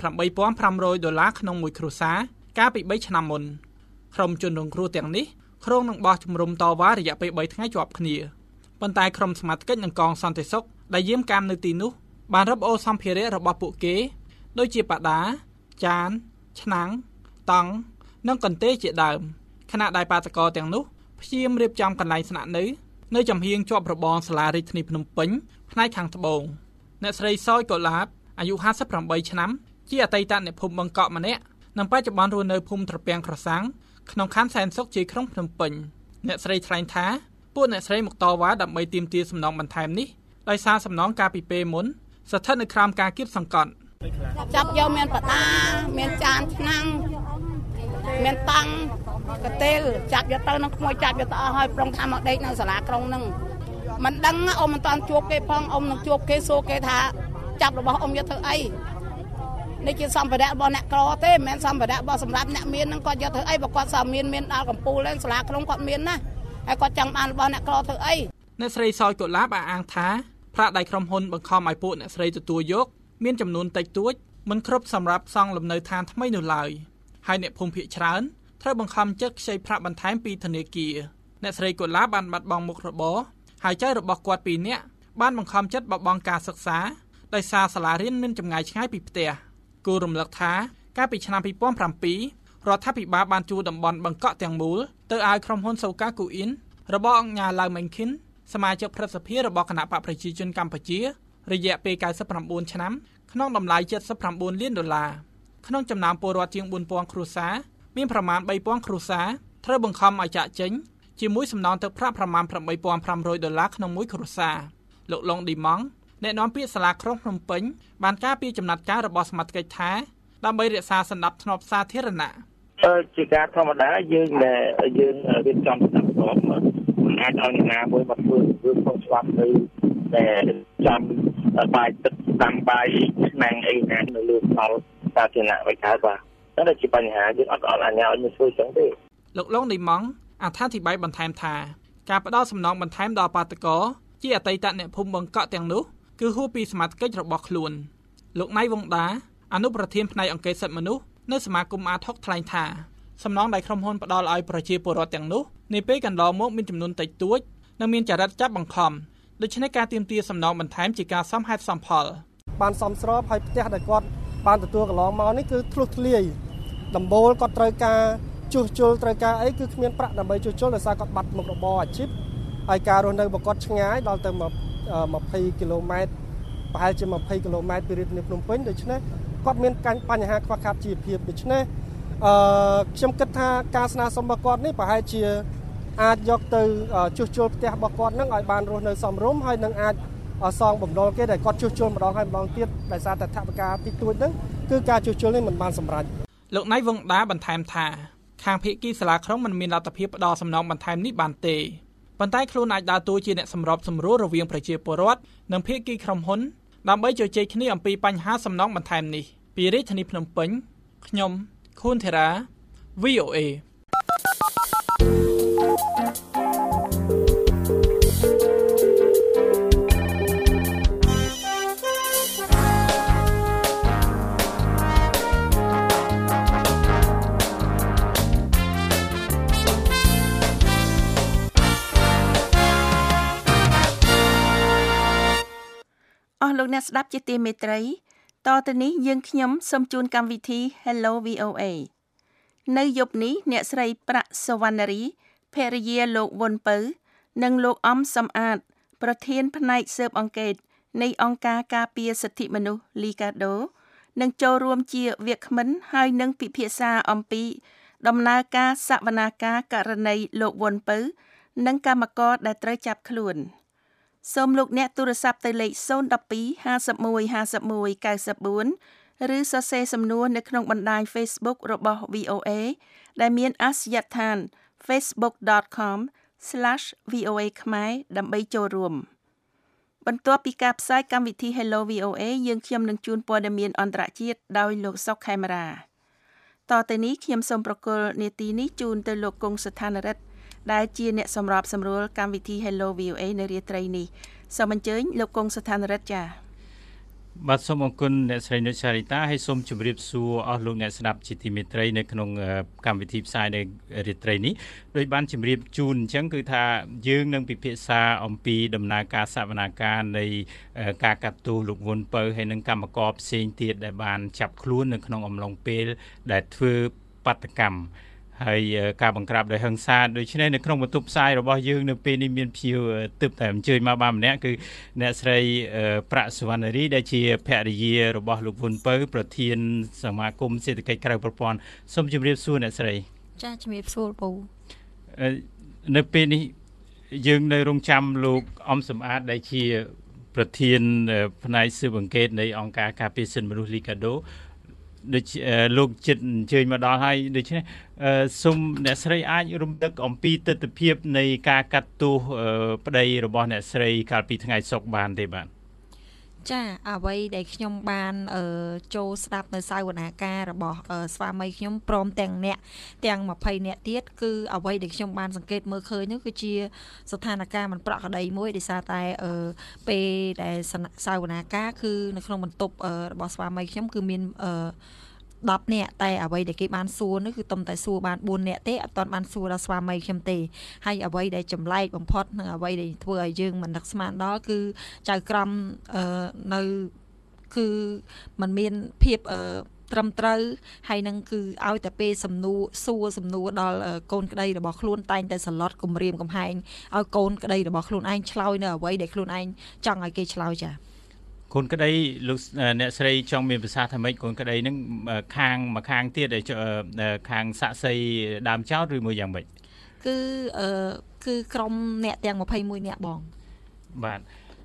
$8,500ក្នុងមួយគ្រួសារកាលពី3ឆ្នាំមុនក្រុមជនរងគ្រោះទាំងនេះក្រុងនឹងបោះជំរំតវ៉ារយៈពេល3ថ្ងៃជាប់គ្នាប៉ុន្តែក្រុមសមត្ថកិច្ចនិងកងសន្តិសុខដែលយាមកាមនៅទីនោះបានរឹបអូសសម្ភារៈរបស់ពួកគេដូចជាបដាចានឆ្នាំងតង់និងកន្ទេលជាដើមខណៈដែលបាតកោទាំងនោះព្យាយាមរៀបចំកន្លែងស្នាក់នៅចំហៀងជាប់របងសាលារាជធានីភ្នំពេញផ្នែកខាងត្បូងអ្នកស្រីសយកុលាបអាយុ58ឆ្នាំជាអតីតអ្នកភូមិបឹងកក់ម្នាក់និងបច្ចុប្បន្នរស់នៅភូមិត្រពាំងក្រសាំងក្នុងខណ្ឌសែនសុខជាក្រុងភ្នំពេញអ្នកស្រីថ្លែងថាពួកអ្នកស្រីមកតវ៉ាដើម្បីទាមទារសំណងបន្ថែមនេះដោយសារសំណងកាលពីពេលមុនស្ថិតនៅក្រោមការគៀបសង្កត់ចាប់យកមានបដាមានចានឆ្នាំងមានតង់កន្ទេលចាប់យកទៅនឹងក្មួយចាប់យកទៅអស់ហើយប្រុងថាមកដេកនៅសាលាក្រុងនឹងមិនដឹងអ៊ំមិនតាន់ជួបគេផងអ៊ំនឹងជួបគេសួរគេថាចាប់របស់អ៊ំយកធ្វើអីនេះជាសម្ភារៈរបស់អ្នកក្រទេមិនមែនសម្ភារៈរបស់សម្រាប់អ្នកមាននឹងគាត់យកធ្វើអីបើគាត់សាមានដល់កំពូលឡើងសាលាក្រុងគាត់មានណាហើយគាត់ចង់បានរបស់អ្នកក្រធ្វើអីអ្នកស្រីសយកុលាបអាងថាប្រាក់ដែលក្រុមហ៊ុនបង្ខំឲ្យពួកអ្នកស្រីទទួលយកមានចំនួនតិចតួចមិនគ្រប់សម្រាប់សង់លំនៅឋានថ្មីនោះឡើយហើយអ្នកភូមិភាគច្រើនត្រូវបង្ខំចិត្តខ្ចីប្រាក់បន្ថែមពីធនាគារអ្នកស្រីកុលាបបានបាត់បង់មុខរបរហើយចៅរបស់គាត់2នាក់បានបង្ខំចិត្តបបង់ការសិក្សាដោយសារសាលារៀនមានចម្ងាយឆ្ងាយពីផ្ទះគូរំលឹកថាកាលពីឆ្នាំ2007រដ្ឋាភិបាលបានជួលតំបន់បឹងកក់ទាំងមូលទៅឲ្យក្រុមហ៊ុនសូកាគូអ៊ីនរបស់អង្គការឡៅម៉េងឃីនសមាជិកព្រឹទ្ធសភារបស់គណៈបកប្រជាជនកម្ពុជារយៈពេល99ឆ្នាំក្នុងតម្លៃ$79 លានក្នុងចំណោមពលរដ្ឋជាង4000គ្រួសារមានប្រមាណ3000គ្រួសារត្រូវបង្ខំឲ្យចាក់ចេញជាមួយសំណងទឹកប្រាក់ប្រមាណ$8,500ក្នុងមួយគ្រួសារលោកឡុងឌីម៉ង់អ្នកនាំពាក្យសាលាក្រុងភ្នំពេញបានការពីចំណាត់ការរបស់សមត្ថកិច្ចថាដើម្បីរក្សាសណ្ដាប់ធ្នាប់សាធារណៈជាការធម្មតាយើងរៀបចំសណ្ដាប់ធ្នាប់មិនអាចឲ្យអ្នកណាមួយមកធ្វើខុសច្បាប់ទៅដែលចាំបាយទឹកតាមបាយស្នាងអីណានៅលើផ្លូវសាធារណៈវិញហើយបាទតែជាបញ្ហាយើងអត់អាជ្ញាឲ្យមានធ្វើចឹងទេលោកនីម៉ង់អត្ថាធិប្បាយបន្ថែមថាការផ្ដល់សំណងបន្ថែមដល់បាតកោជាអតីតអ្នកភូមិបង្កក់ទាំងនោះគឺហួសពីសមត្ថកិច្ចរបស់ខ្លួនលោកណៃវងដាអនុប្រធានផ្នែកអង្គការសិទ្ធិមនុស្សនៅសមាគមអាត60ថ្លែងថាសំណងដែលក្រុមហ៊ុនផ្ដល់ឲ្យប្រជាពលរដ្ឋទាំងនោះនាពេលកន្លងមកមានចំនួនតិចតួចនិងមានចរិតចាប់បង្ខំដូច្នេះការទាមទារសំណងបន្ថែមជាការសមហេតុសមផលបានសមស្របហើយផ្ទះដែលគាត់បានទទួលកន្លងមកនេះគឺធ្លុះធ្លាយដំបូលគាត់ត្រូវការជួសជុលត្រូវការអីគឺគ្មានប្រាក់ដើម្បីជួសជុលដោយសារគាត់បាត់មុខរបរអាជីពហើយការរស់នៅរបស់គាត់ឆ្ងាយដល់ទៅ20គីឡូម៉ែត្រប្រហែលជា20គីឡូម៉ែត្រពីរាជធានីភ្នំពេញដូច្នេះគាត់មានបញ្ហាខ្វះខាតជីវភាពដូច្នេះខ្ញុំគិតថាការស្នើសុំរបស់គាត់នេះប្រហែលជាអាចយកទៅជួសជុលផ្ទះរបស់គាត់នឹងឲ្យបានរស់នៅសមរម្យហើយនឹងអាចសងបំណុលគេដែលគាត់ជួសជុលម្ដងហើយម្ដងទៀតដោយសារតែថវិកាតិចតួចហ្នឹងគឺការជួសជុលនេះមិនបានសម្រេចលោកណៃវងដាបន្ថែមថាខាងភាគីសាលាក្រុងមិនមានលទ្ធភាពផ្ដល់សំណងបន្ថែមនេះបានទេប៉ុន្តែខ្លួនអាចដើរតួជាអ្នកសម្របសម្រួលរវាងប្រជាពលរដ្ឋនិងភាគីក្រុមហ៊ុនដើម្បីជជែកគ្នាអំពីបញ្ហាសំណងបន្ថែមនេះពីរាជធានីភ្នំពេញខ្ញុំខួនធីរ៉ា VOA លោកអ្នកស្ដាប់ជាទីមេត្រីតទៅនេះយើងខ្ញុំសូមជូនកម្មវិធី Hello VOA នៅយប់នេះអ្នកស្រីប្រាក់សវណ្ណរីភរិយាលោកវុនពៅនិងលោកអំសំអាតប្រធានផ្នែកស៊ើបអង្កេតនៃអង្គការការពារសិទ្ធិមនុស្ស Liga do នឹងចូលរួមជាវាគ្មិនហើយនឹងពិភាក្សាអំពីដំណើរការសវនាការករណីលោកវុនពៅនិងកម្មករដែលត្រូវចាប់ខ្លួនសូមលោកអ្នកទូរស័ព្ទទៅលេខ012 51 51 94ឬសរសេរសំណួរនៅក្នុងបណ្ដាញ Facebook របស់ VOA ដែលមានអាសយដ្ឋាន facebook.com/VOA ខ្មែរដើម្បីចូលរួមបន្ទាប់ពីការផ្សាយកម្មវិធី Hello VOA យើងខ្ញុំនឹងជូនព័ត៌មានអន្តរជាតិដោយលោកសុកខេមរាតទៅនេះខ្ញុំសូមប្រកល់នាទីនេះជូនទៅលោកកុងស្ថានរិទ្ធដែលជាអ្នកសម្របសម្រួលកម្មវិធី Hello VOA នៅរាត្រីនេះសូមអញ្ជើញលោកកុងស្ថានរិទ្ធចា៎បាទសូមអរគុណអ្នកស្រីនុចសារីតាហើយសូមជម្រាបសួរអស់លោកអ្នកស្ដាប់ជាទីមេត្រីនៅក្នុងកម្មវិធីផ្សាយនៅរាត្រីនេះដោយបានជម្រាបជូនអញ្ចឹងគឺថាយើងនឹងពិភាក្សាអំពីដំណើរការសវនាការនៃការកាត់ទោសលោកវុនពៅហើយនិងកម្មករផ្សេងទៀតដែលបានចាប់ខ្លួននៅក្នុងអំឡុងពេលដែលធ្វើបាតកម្មហើយការបង្ក្រាបដោយហិង្សាដូច្នេះនៅក្នុងបន្ទប់ផ្សាយរបស់យើងនៅពេលនេះមានភ្ញៀវទើបតែអញ្ជើញមកបានម្នាក់គឺអ្នកស្រីប្រាក់សវណ្ណរីដែលជាភរិយារបស់លោកវុនពៅប្រធានសមាគមសេដ្ឋកិច្ចក្រៅប្រព័ន្ធសូមជម្រាបសួរអ្នកស្រីចាជំរាបសួរពូនៅពេលនេះយើងនៅរងចាំលោកអំសំអាតដែលជាប្រធានផ្នែកស៊ើបអង្កេតនៃអង្គការការពារសិទ្ធិមនុស្ស Liga doដូចលោកចិត្តអញ្ជើញមកដល់ហើយដូច្នេះសូមអ្នកស្រីអាចរំលឹកអំពីទស្សនវិជ្ជានៃការកាត់ទោសប្តីរបស់អ្នកស្រីកាលពីថ្ងៃសុក្របានទេបាទចាអ្វីដែលខ្ញុំបានចូលស្ដាប់នៅសាវនាការរបស់ស្វាមីខ្ញុំព្រមទាំងអ្នកទាំង20អ្នកទៀតគឺអ្វីដែលខ្ញុំបានសង្កេតមើលឃើញនោះគឺជាស្ថានភាពមិនប្រក្រតីមួយដោយសារតែពេលដែលសាវនាការគឺនៅក្នុងបន្ទប់របស់ស្វាមីខ្ញុំគឺមាន10នាក់តែអ្វីដែលគេបានសួរនោះគឺតំតែសួរបាន4នាក់ទេអត់ទាន់បានសួរដល់ស្វាមីខ្ញុំទេហើយអ្វីដែលចម្លែកបំផុតនិងអ្វីដែលធ្វើឲ្យយើងមិននឹកស្មានដល់គឺចៅក្រមនៅគឺมันមានភាពត្រឹមត្រូវហើយនឹងគឺឲ្យតែពេលសំណួរដល់កូនក្តីរបស់ខ្លួនតែងតែសន្លត់គំរាមកំហែងឲ្យកូនក្តីរបស់ខ្លួនឯងឆ្លើយនៅអ្វីដែលខ្លួនឯងចង់ឲ្យគេឆ្លើយចាកូនក្តីលោកអ្នកស្រីចង់មានប្រសាសន៍ថាម៉េចកូនក្តីនឹងខាងទៀតខាងសាក់សីដើមចោតឬមួយយ៉ាងម៉េចគឺក្រុមអ្នកទាំង21នាក់បងបាទ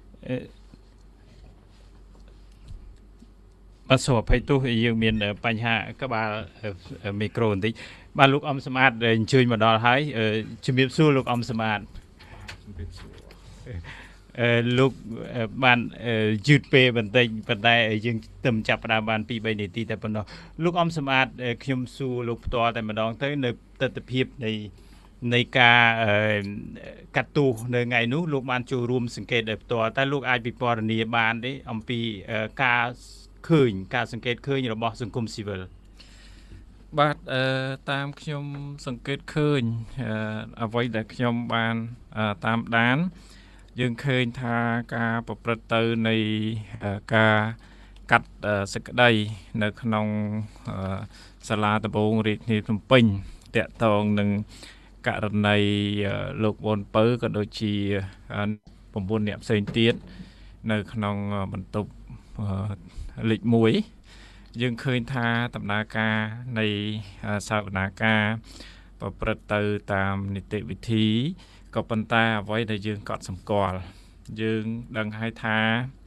បាទសូមអភ័យទោសយើងមានបញ្ហាក្បាលមីក្រូបន្តិចបាទលោកអំសម្អាតអញ្ជើញមកដល់ហើយជំរាបសួរលោកអំសម្អាតលោកបានយឺតពេលបន្តិចប៉ុន្តែយើងទៅចាប់ផ្ដើមបាន 2-3 នាទីតែប៉ុណ្ណោះលោកអំសម្បត្តិខ្ញុំសួរលោកផ្ទាល់តែម្ដងទៅនៅទស្សនវិជ្ជានៃការកាត់ទោសនៅថ្ងៃនោះលោកបានចូលរួមសង្កេតដោយផ្ទាល់តែលោកអាចពិពណ៌នាបានទេអំពីការសង្កេតឃើញរបស់សង្គមស៊ីវិលបាទតាមខ្ញុំសង្កេតឃើញអ្វីដែលខ្ញុំបានតាមដានយើងឃើញថាការប្រព្រឹត្តទៅនៃការកាត់សេចក្តីនៅក្នុងសាលាដំបងរាជធានីភ្នំពេញតាក់ទងនឹងករណីលោកវ៉ុនពៅក៏ដូចជា9អ្នកផ្សេងទៀតនៅក្នុងបន្ទប់លេខ1យើងឃើញថាដំណើរការនៃសវនាការប្រព្រឹត្តទៅតាមនីតិវិធីក៏ប៉ុន្តែអ្វីដែលយើងកត់សម្គាល់យើងដឹងហើយថា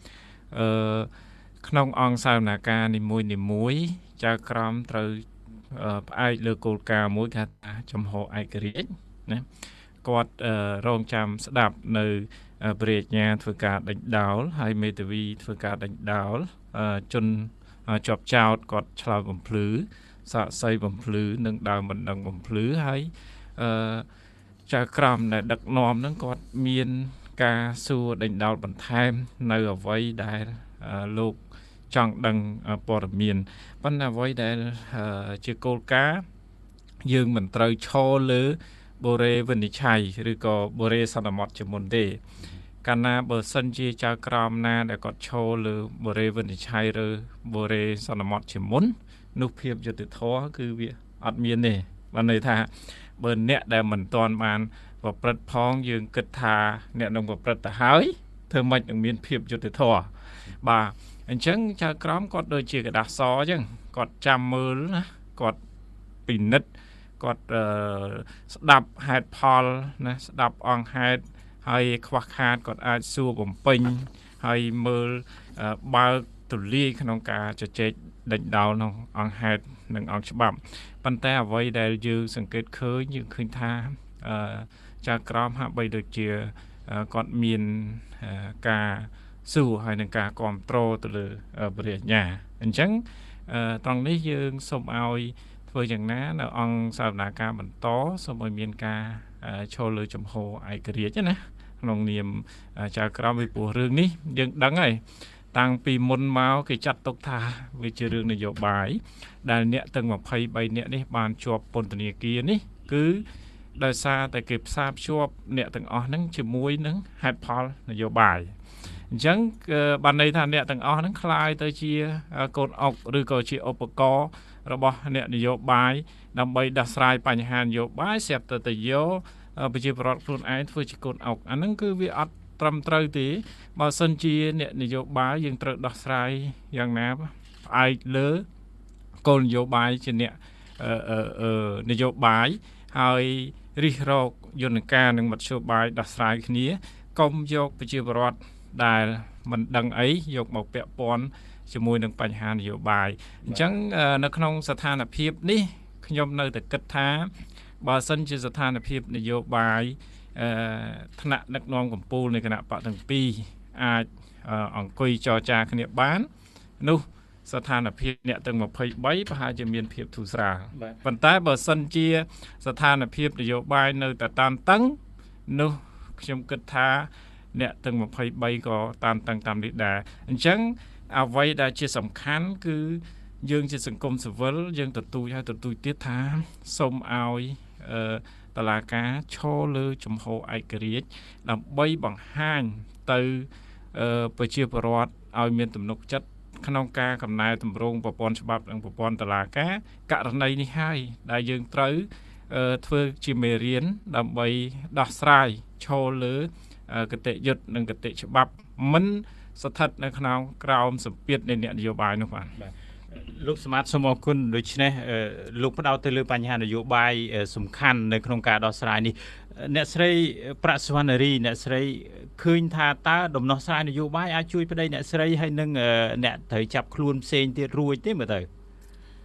ក្នុងអង្គសវនាការនីមួយចៅក្រមត្រូវផ្អែកលើគោលការណ៍មួយគេថាចំហឯករាជ្យណាគាត់រងចាំស្ដាប់នៅព្រះរាជញាធ្វើការដេញដោលហើយមេធាវីធ្វើការដេញដោលជនជាប់ចោតគាត់ឆ្លើយបំភ្លឺសាកសីបំភ្លឺនិងដើមបណ្ដឹងបំភ្លឺហើយចៅក្រមដែលដឹកនាំហ្នឹងគាត់មានការសួរដេញដោលបន្ថែមនៅអ្វីដែលលោកចង់ដឹងព័ត៌មានប៉ុន្តែអ្វីដែលជាគោលការណ៍យើងមិនត្រូវឈរលើបូរេវិនិច្ឆ័យឬក៏បូរេសន្មតជាមុនទេកាលណាបើសិនជាចៅក្រមណាដែលគាត់ឈរលើបូរេវិនិច្ឆ័យឬបូរេសន្មតជាមុននោះភាពយុត្តិធម៌គឺវាអត់មានទេបានន័យថាបើអ្នកដែលមិនទាន់បានប្រព្រឹត្តផងយើងគិតថាអ្នកនឹងប្រព្រឹត្តទៅហើយធ្វើម៉េចនឹងមានភាពយុត្តិធម៌បាទអញ្ចឹងចៅក្រមគាត់ដូចជាกระดาษសអញ្ចឹងគាត់ចាំមើលណាគាត់ពិនិត្យគាត់ស្ដាប់ហេតុផលណាស្ដាប់អង្គហេតុហើយខ្វះខាតគាត់អាចសួរបំពេញហើយមើលបើកទូលាយក្នុងការជជែកដេញដោលក្នុងអង្គហេតុនិងអង្គច្បាប់ប៉ុន្តែអ្វីដែលយើងសង្កេតឃើញយើងឃើញថាចៅក្រមហាក់បីដូចជាគាត់មានការសួរហើយនឹងការគ្រប់គ្រងទៅលើព្រះរាជញាអញ្ចឹងត្រង់នេះយើងសូមឲ្យធ្វើយ៉ាងណានៅអង្គសវនាការបន្តសូមឲ្យមានការឈលលើចំហឯករាជ្យណាក្នុងនាមចៅក្រមពីព្រោះរឿងនេះយើងដឹងហើយតាំងពីមុនមកគេចាត់ទុកថាវាជារឿងនយោបាយដែលអ្នកទាំង23នាក់នេះបានជាប់ពន្ធនាគារនេះគឺដោយសារតែគេផ្សារភ្ជាប់អ្នកទាំងអស់ហ្នឹងជាមួយនឹងហេតុផលនយោបាយអញ្ចឹងបានន័យថាអ្នកទាំងអស់ហ្នឹងคล้ายទៅជាកូនអុកឬក៏ជាឧបករណ៍របស់អ្នកនយោបាយដើម្បីដោះស្រាយបញ្ហានយោបាយស្រាប់តែយកប្រជាពលរដ្ឋខ្លួនឯងធ្វើជាកូនអុកអាហ្នឹងគឺវាអត់ត្រឹមត្រូវទេបើសិនជាអ្នកនយោបាយយើងត្រូវដោះស្រាយយ៉ាងណាផ្អែកលើគោលនយោបាយជាអ្នកនយោបាយហើយរិះរកយន្តការនិងមធ្យោបាយដោះស្រាយគ្នាកុំយកប្រជាពលរដ្ឋដែលមិនដឹងអីយកមកពាក់ព័ន្ធជាមួយនឹងបញ្ហានយោបាយអញ្ចឹងនៅក្នុងស្ថានភាពនេះខ្ញុំនៅតែគិតថាបើសិនជាស្ថានភាពនយោបាយថ្នាក់ដឹកនាំកម្ពុជានៃគណៈបកទាំងពីរអាចអង្គុយចរចាគ្នាបាននោះស្ថានភាពអ្នកទាំង23ប្រហែលជាមានភាពធូរស្រាលប៉ុន្តែបើសិនជាស្ថានភាពនយោបាយនៅតែតានតឹងនោះខ្ញុំគិតថាអ្នកទាំង23ក៏តានតឹងតាមនេះដែរអញ្ចឹងអ្វីដែលជាសំខាន់គឺយើងជាសង្គមស៊ីវិលយើងទទូចហើយទទូចទៀតថាសូមឲ្យតុលាការឈរលើចំហឯករាជ្យដើម្បីបង្ហាញទៅប្រជាពលរដ្ឋឲ្យមានទំនុកចិត្តក្នុងការកំណែតម្រង់ប្រព័ន្ធច្បាប់និងប្រព័ន្ធតុលាការករណីនេះហើយដែលយើងត្រូវធ្វើជាមេរៀនដើម្បីដោះស្រាយឈរលើគតិយុត្តនិងគតិច្បាប់មិនស្ថិតនៅក្នុងក្រោមសម្ពាធនៃអ្នកនយោបាយនោះបាទលោកសមត្ថសូមអរគុណដូច្នេះលោកផ្ដោតទៅលើបញ្ហានយោបាយសំខាន់នៅក្នុងការដោះស្រាយនេះអ្នកស្រីប្រាក់សវណ្ណរីអ្នកស្រីឃើញថាតើដំណោះស្រាយនយោបាយអាចជួយប្តីអ្នកស្រីហើយនឹងអ្នកត្រូវចាប់ខ្លួនផ្សេងទៀតរួចទេមើលទៅ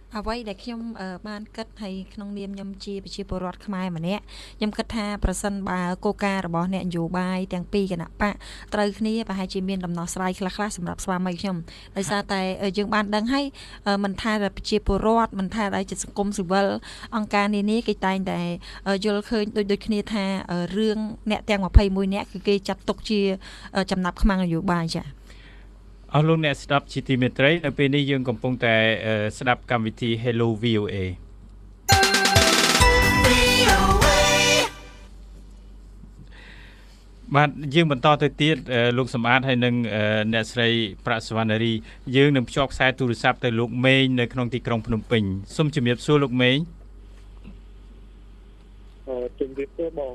អ្វីដែលខ្ញុំបានគិតហើយក្នុងនាមខ្ញុំជាប្រជាពលរដ្ឋខ្មែរម្នាក់ខ្ញុំគិតថាប្រសិនបើគោលការណ៍របស់អ្នកនយោបាយទាំងពីរគណៈបកត្រូវគ្នាប្រហែលជាមានដំណោះស្រាយខ្លះៗសម្រាប់ស្វាមីខ្ញុំដោយសារតែយើងបានដឹងហើយមិនថាប្រជាពលរដ្ឋមិនថាដល់ជាសង្គមស៊ីវិលអង្គការនានាគេតែងតែយល់ឃើញដូចគ្នាថារឿងអ្នកទាំង21នាក់គឺគេចាត់ទុកជាចំណាប់ខ្មាំងនយោបាយចា៎អស់លោកអ្នកស្ដាប់ជាទីមេត្រីនៅពេលនេះយើងកំពុងតែស្ដាប់កម្មវិធី Hello VOA បាទយើងបន្តទៅទៀតលោកសំអាតហើយនឹងអ្នកស្រីប្រាក់សវណ្ណារីយើងនឹងភ្ជាប់ខ្សែទូរស័ព្ទទៅលោកមេងនៅក្នុងទីក្រុងភ្នំពេញសូមជម្រាបសួរលោកមេងជំរាបសួរបង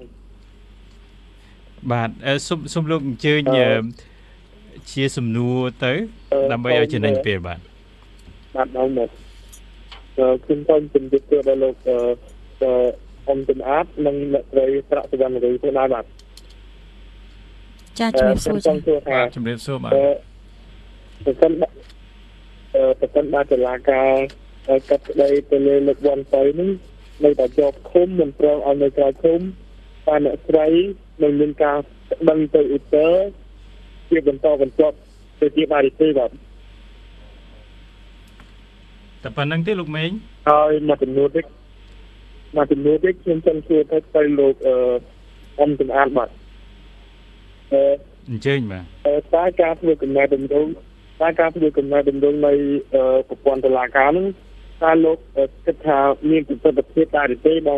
បាទសូមលោកអញ្ជើញជាសំណួរទៅដើម្បីឲ្យចំណេញពេលបាទដល់មកខ្ញុំសូមជម្រាបសួរដល់លោកអំចំអាតនិងអ្នកស្រីប្រាក់សវណ្ណារីផងដែរបាទចាជំរាបសួរចាជំរាបសួរបាទប្រសិនបើតុលាការកាត់ក្តីទៅលើលោកវ៉ាន់ទៅនេះនៅតែជាប់ឃុំមិនព្រមឲ្យនៅក្រៅឃុំតែអ្នកស្រីនឹងមានការដឹងទៅឧទ្ធរជាបន្តបន្ទាប់ទៅជាបារីទេបាទតែប៉ុណ្្នឹងទេលោកមេងហើយមកចំនួននេះខ្ញុំចង់សួរទៅលោកអំចំអាតបាទអញ្ជើញបាទតើការធ្វើកំណែតម្រង់នៅប្រព័ន្ធតុលាការនោះតើលោកគិតថាមានប្រសិទ្ធភាពដែរទេបង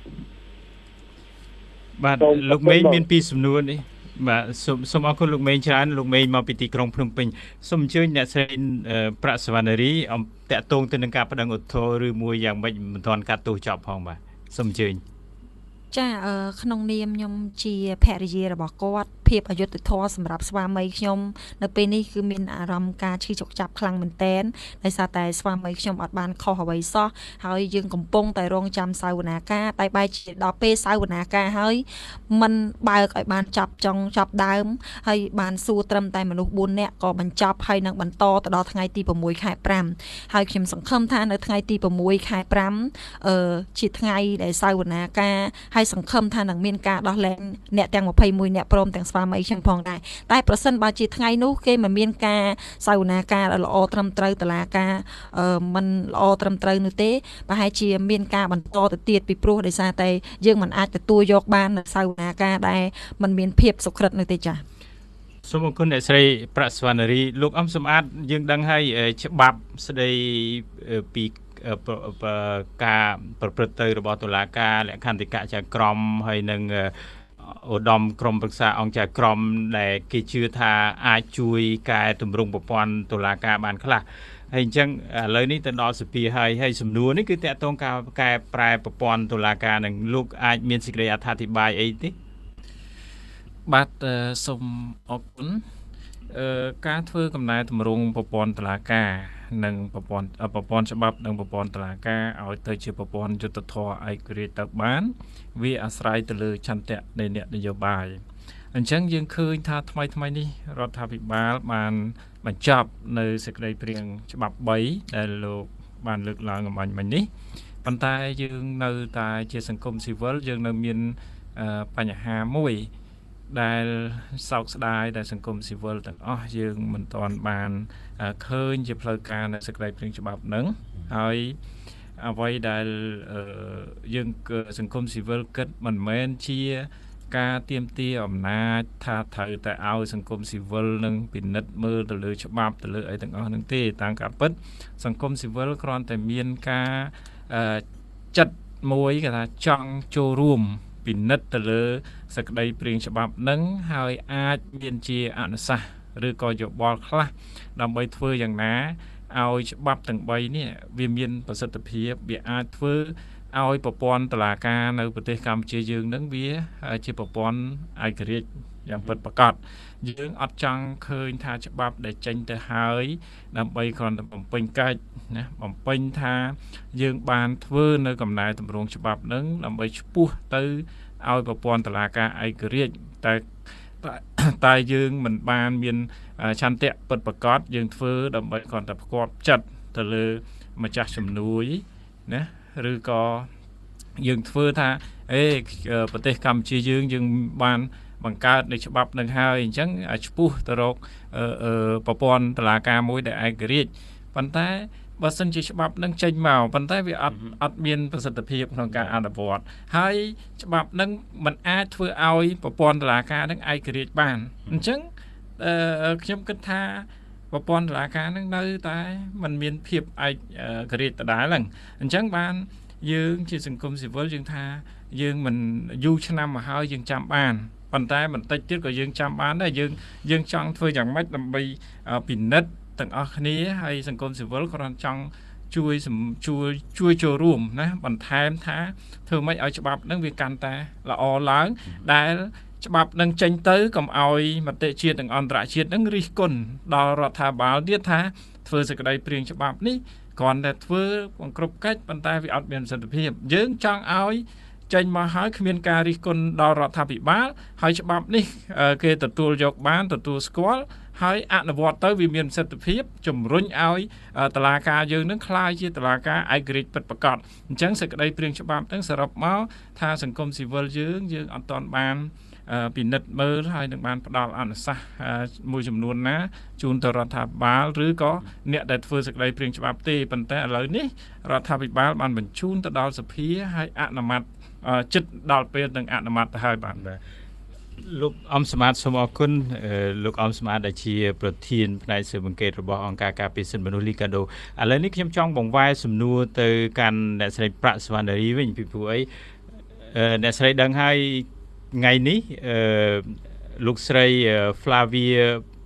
បាទលោកមេងមានពីរសំណួរនេះបាទសូមអរគុណលោកមេងច្រើនលោកមេងមកពីទីក្រុងភ្នំពេញសូមអញ្ជើញអ្នកស្រីប្រាក់សវណ្ណារីតាក់ទងទៅនឹងការប្តឹងឧទ្ធរឬមួយយ៉ាងម៉េចមិនទាន់កាត់ទោសចប់ផងបាទសូមអញ្ជើញចាក្នុងនាមខ្ញុំជាភរិយារបស់គាត់ភាពអយុត្តិធម៌សម្រាប់ស្វាមីខ្ញុំនៅពេលនេះគឺមានអារម្មណ៍ការឈឺចុកចាប់ខ្លាំងមែនទែនដោយសារតែស្វាមីខ្ញុំអត់បានខុសអ្វីសោះហើយយើងកំពុងតែរងចាំសាវនាការតែបែរជាដល់ពេលសាវនាការហើយមិនបើកឲ្យបានចាប់ដើមហើយបានសួរត្រឹមតែមនុស្ស4នាក់ក៏បញ្ចប់ហើយនឹងបន្តទៅដល់ថ្ងៃទី6ខែ5ហើយខ្ញុំសង្ឃឹមថានៅថ្ងៃទី6ខែ5ជាថ្ងៃដែលសាវនាការហើយសង្ឃឹមថានឹងមានការដោះលែងអ្នកទាំង21អ្នកព្រមទាំងស្វាមីខ្ញុំផងដែរតែប្រសិនបើជាថ្ងៃនោះគេមិនមានការសាវនាការល្អត្រឹមត្រូវតុលាការមិនល្អត្រឹមត្រូវនោះទេប្រហែលជាមានការបន្តទៅទៀតពីព្រោះដោយសារតែយើងមិនអាចទទួលយកបាននៅសាវនាការដែលមិនមានភាពសុក្រឹតនោះទេចា៎សូមអរគុណអ្នកស្រីប្រាក់សវណ្ណារីលោកអំសំអាតយើងដឹងហើយច្បាប់ស្ដីពីការប្រព្រឹត្តទៅរបស់តុលាការលក្ខន្តិកៈចៅក្រមហើយនឹងឧត្តមក្រុមប្រឹក្សាអង្គការក្រមដែលគេជឿថាអាចជួយកែតម្រង់ប្រព័ន្ធតុលាការបានខ្លះហើយអញ្ចឹងឥឡូវនេះទៅដល់សភាហើយសំណួរនេះគឺតាក់ទងការកែប្រែប្រព័ន្ធតុលាការនឹងលោកអាចមានសេចក្តីអត្ថាធិប្បាយអីទេបាទសូមអរគុណការធ្វើកំណែតម្រង់ប្រព័ន្ធតុលាការនិងប្រព័ន្ធច្បាប់និងប្រព័ន្ធតុលាការឲ្យទៅជាប្រព័ន្ធយុត្តិធម៌ឯករាជ្យទៅបានវាអាស្រ័យទៅលើឆន្ទៈនៃអ្នកនយោបាយអញ្ចឹងយើងឃើញថាថ្មីនេះរដ្ឋាភិបាលបានបញ្ចប់នៅសេចក្តីព្រាងច្បាប់3ដែលលោកបានលើកឡើងអំបញ្ញមិញនេះប៉ុន្តែយើងនៅតែជាសង្គមស៊ីវិលយើងនៅមានបញ្ហាមួយដែលសោកស្ដាយដែលសង្គមស៊ីវិលទាំងអស់យើងមិនទាន់បានឃើញជាផ្លូវការនៅសេចក្តីព្រាងច្បាប់ហ្នឹងហើយអ្វីដែលយើងសង្គមស៊ីវិលគិតមិនមែនជាការទាមទារអំណាចថាត្រូវតែឲ្យសង្គមស៊ីវិលនឹងពិនិត្យមើលទៅលើច្បាប់ទៅលើអីទាំងអស់ហ្នឹងទេតាមការពិតសង្គមស៊ីវិលគ្រាន់តែមានការចិត្តមួយគេថាចង់ចូលរួមពិនិត្យទៅលើសេចក្តីព្រាងច្បាប់ហ្នឹងហើយអាចមានជាអនុសាសន៍ឬក៏យោបល់ខ្លះដើម្បីធ្វើយ៉ាងណាឲ្យច្បាប់ទាំង3នេះវាមានប្រសិទ្ធភាពវាអាចធ្វើឲ្យប្រព័ន្ធតុលាការនៅប្រទេសកម្ពុជាយើងនឹងវាជាប្រព័ន្ធឯករាជ្យយ៉ាងពិតប្រាកដយើងអត់ចង់ឃើញថាច្បាប់ដែលចេញទៅហើយដើម្បីគ្រាន់តែបំពេញកិច្ចណាបំពេញថាយើងបានធ្វើនៅកំណែតម្រង់ច្បាប់នឹងដើម្បីឈ្មោះទៅឲ្យប្រព័ន្ធតុលាការឯករាជ្យតែយើងមិនបានមានឆន្ទៈពិតប្រាកដយើងធ្វើដើម្បីគ្រាន់តែផ្គាប់ចិត្តទៅលើម្ចាស់ជំនួយណាឬក៏យើងធ្វើថាប្រទេសកម្ពុជាយើងបានបង្កើតនៅច្បាប់នឹងហើយអញ្ចឹងឈ្មោះទៅរកប្រព័ន្ធតុលាការមួយដែលឯករាជ្យប៉ុន្តែបើសិនជាច្បាប់នឹងចេញមកប៉ុន្តែវាអត់មានប្រសិទ្ធភាពក្នុងការអនុវត្តហើយច្បាប់នឹងមិនអាចធ្វើឲ្យប្រព័ន្ធតុលាការនឹងឯករាជ្យបានអញ្ចឹងខ្ញុំគិតថាប្រព័ន្ធតុលាការនឹងនៅតែมันមានភាពឯករាជ្យដដែលហ្នឹងអញ្ចឹងបានយើងជាសង្គមស៊ីវិលយើងថាយើងមិនយូរឆ្នាំមកហើយយើងចាំបានប៉ុន្តែបន្តិចទៀតក៏យើងចាំបានដែរយើងចង់ធ្វើយ៉ាងម៉េចដើម្បីពិនិត្យទាំងអស់គ្នាហើយសង្គមស៊ីវិលគ្រាន់ចង់ជួយចូលរួមណាបន្ថែមថាធ្វើម៉េចឲ្យច្បាប់នឹងវាកាន់តែល្អឡើងដែលច្បាប់នឹងចេញទៅកុំឲ្យមតិជាតិនិងអន្តរជាតិនឹងរិះគន់ដល់រដ្ឋាភិបាលទៀតថាធ្វើសេចក្តីព្រាងច្បាប់នេះគ្រាន់តែធ្វើបង្ក្រប់កិច្ចប៉ុន្តែវាអត់មានប្រសិទ្ធភាពយើងចង់ឲ្យចេញមកហើយគ្មានការរិះគន់ដល់រដ្ឋាភិបាលហើយច្បាប់នេះគេទទួលយកបានទទួលស្គាល់ហើយអនុវត្តទៅវាមានប្រសិទ្ធភាពជំរុញឲ្យតុលាការយើងនឹងក្លាយជាតុលាការឯករាជ្យពិតប្រាកដអញ្ចឹងសេចក្តីព្រាងច្បាប់ទាំងសរុបមកថាសង្គមស៊ីវិលយើងអត់ទាន់បានពិនិត្យមើលហើយនឹងបានផ្ដល់អនុសាសន៍មួយចំនួនណាជូនទៅរដ្ឋាភិបាលឬក៏អ្នកដែលធ្វើសេចក្តីព្រាងច្បាប់ទេប៉ុន្តែឥឡូវនេះរដ្ឋាភិបាលបានបញ្ជូនទៅដល់សភាហើយអនុម័តចិត្តដល់ពេលនឹងអនុម័តទៅហើយបាទលោកអំសមត្ថសូមអរគុណលោកអំសមត្ថដែលជាប្រធានផ្នែកស៊ើបអង្កេតរបស់អង្គការការពារសិទ្ធិមនុស្សលីកាដូឥឡូវនេះខ្ញុំចង់បង្វែរសំណួរទៅកាន់អ្នកស្រីប្រាក់សវណ្ណរីវិញពីព្រោះអ្នកស្រីដឹងហើយថ្ងៃនេះលោកស្រី Flavia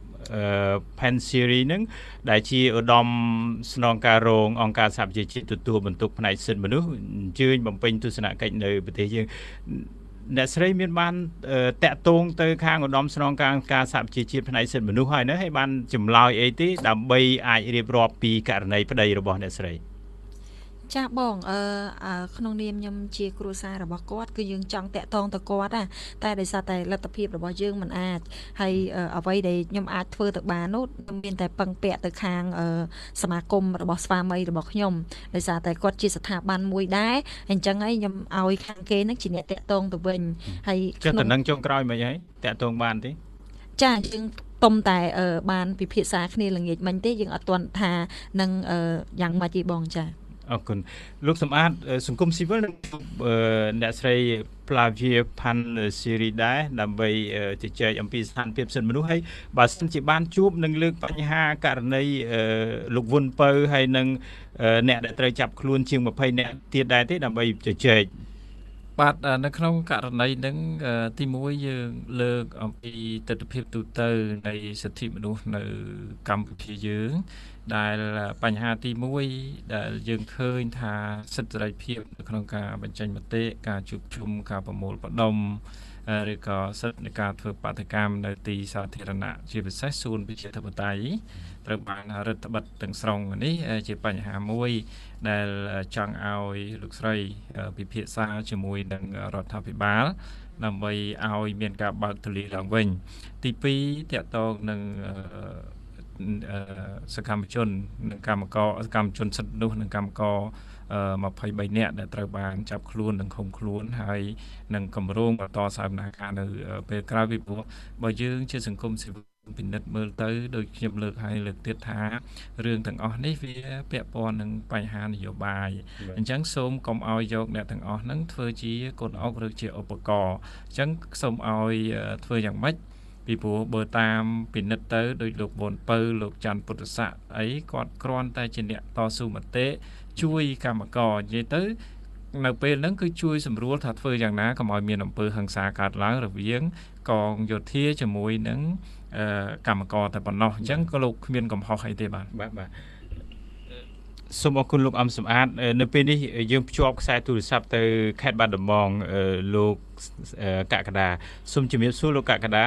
Pansiri នឹងដែលជាឧត្តមស្នងការរងអង្គការសហប្រជាជាតិទទួលបន្ទុកផ្នែកសិទ្ធិមនុស្សអញ្ជើញបំពេញទស្សនកិច្ចនៅប្រទេសយើងអ្នកស្រីមានបានតាក់ទងទៅខាងឧត្តមស្នងការសហប្រជាជាតិផ្នែកសិទ្ធិមនុស្សហើយណាហើយបានចម្លើយអីទេដើម្បីអាចរៀបរាប់ពីករណីប្តីរបស់អ្នកស្រីចាបងក្នុងនាមខ្ញុំជាគ្រួសាររបស់គាត់គឺយើងចង់តាក់ទងទៅគាត់តែដោយសារតែលទ្ធភាពរបស់យើងមិនអាចហើយអ្វីដែលខ្ញុំអាចធ្វើទៅបាននោះខ្ញុំមានតែពឹងពាក់ទៅខាងសមាគមរបស់ស្វាមីរបស់ខ្ញុំដោយសារតែគាត់ជាស្ថាប័នមួយដែរអញ្ចឹងហើយខ្ញុំឲ្យខាងគេនឹងជាអ្នកតាក់ទងទៅវិញហើយចុះតំណែងចុងក្រោយមិនហើយតាក់ទងបានទេចាយើងតុំតែបានពិភាក្សាគ្នាល្ងាចមិញទេយើងអត់ទាន់ថានឹងយ៉ាងម៉េចទេបងចាអរគុណលោកសំអាតសង្គមស៊ីវិលនឹងអ្នកស្រី Flavia Pansiri ដែរដើម្បីជជែកអំពីស្ថានភាពសិទ្ធិមនុស្សហើយបើសិនជាបានជួបនឹងលើកបញ្ហាករណីលោកវុនពៅហើយនឹងអ្នកដែលត្រូវចាប់ខ្លួនជាង20នាក់ទៀតដែរទេដើម្បីជជែកបាទនៅក្នុងករណីហ្នឹងទី1យើងលើកអំពីទស្សនវិជ្ជាទូទៅនៃសិទ្ធិមនុស្សនៅកម្ពុជាយើងដែលបញ្ហាទី1ដែលយើងឃើញថាសិទ្ធិសេរីភាពនៅក្នុងការបញ្ចេញមតិការជួបជុំការប្រមូលផ្ដុំឬក៏សិទ្ធិនៃការធ្វើបាតកម្មនៅទីសាធារណៈជាពិសេសសួនប្រជាធិបតេយ្យត្រូវបានរដ្ឋបិទទាំងស្រុងនេះជាបញ្ហាមួយដែលចង់ឲ្យលោកស្រីពិភាក្សាជាមួយនឹងរដ្ឋាភិបាលដើម្បីឲ្យមានការបើកទូលាយឡើងវិញទី2តាក់ទងនឹងសកម្មជននិងកម្មជនសិទ្ធិមនុស្សនិងកម្មករ23នាក់ដែលត្រូវបានចាប់ខ្លួននិងឃុំខ្លួនហើយនឹងគម្រោងបន្តសកម្មភាពនៅពេលក្រោយពីព្រោះបើយើងជាសង្គមស៊ីវិលពិនិត្យមើលទៅដូចខ្ញុំលើកហើយលើកទៀតថារឿងទាំងអស់នេះវាពាក់ព័ន្ធនឹងបញ្ហានយោបាយអញ្ចឹងសូមកុំឲ្យយកអ្នកទាំងអស់ហ្នឹងធ្វើជាកូនអុកឬជាឧបករណ៍អញ្ចឹងសូមឲ្យធ្វើយ៉ាងម៉េចពីព្រោះបើតាមពិនិត្យទៅដោយលោកវុនពៅលោកច័ន្ទពុទ្ធស័ក្តិអីគាត់គ្រាន់តែជាអ្នកតស៊ូមតិជួយកម្មករនិយាយទៅនៅពេលហ្នឹងគឺជួយសម្រួលថាធ្វើយ៉ាងណាកុំឲ្យមានអំពើហិង្សាកើតឡើងរវាងកងយោធាជាមួយនឹងកម្មករតែប៉ុណ្ណោះអញ្ចឹងក៏លោកគ្មានកំហុសអីទេបាទសូមអរគុណលោកអំសំអាតនៅពេលនេះយើងភ្ជាប់ខ្សែទូរស័ព្ទទៅខេត្តបាត់ដំបងលោកកក្កដាសូមជំរាបសួរលោកកក្កដា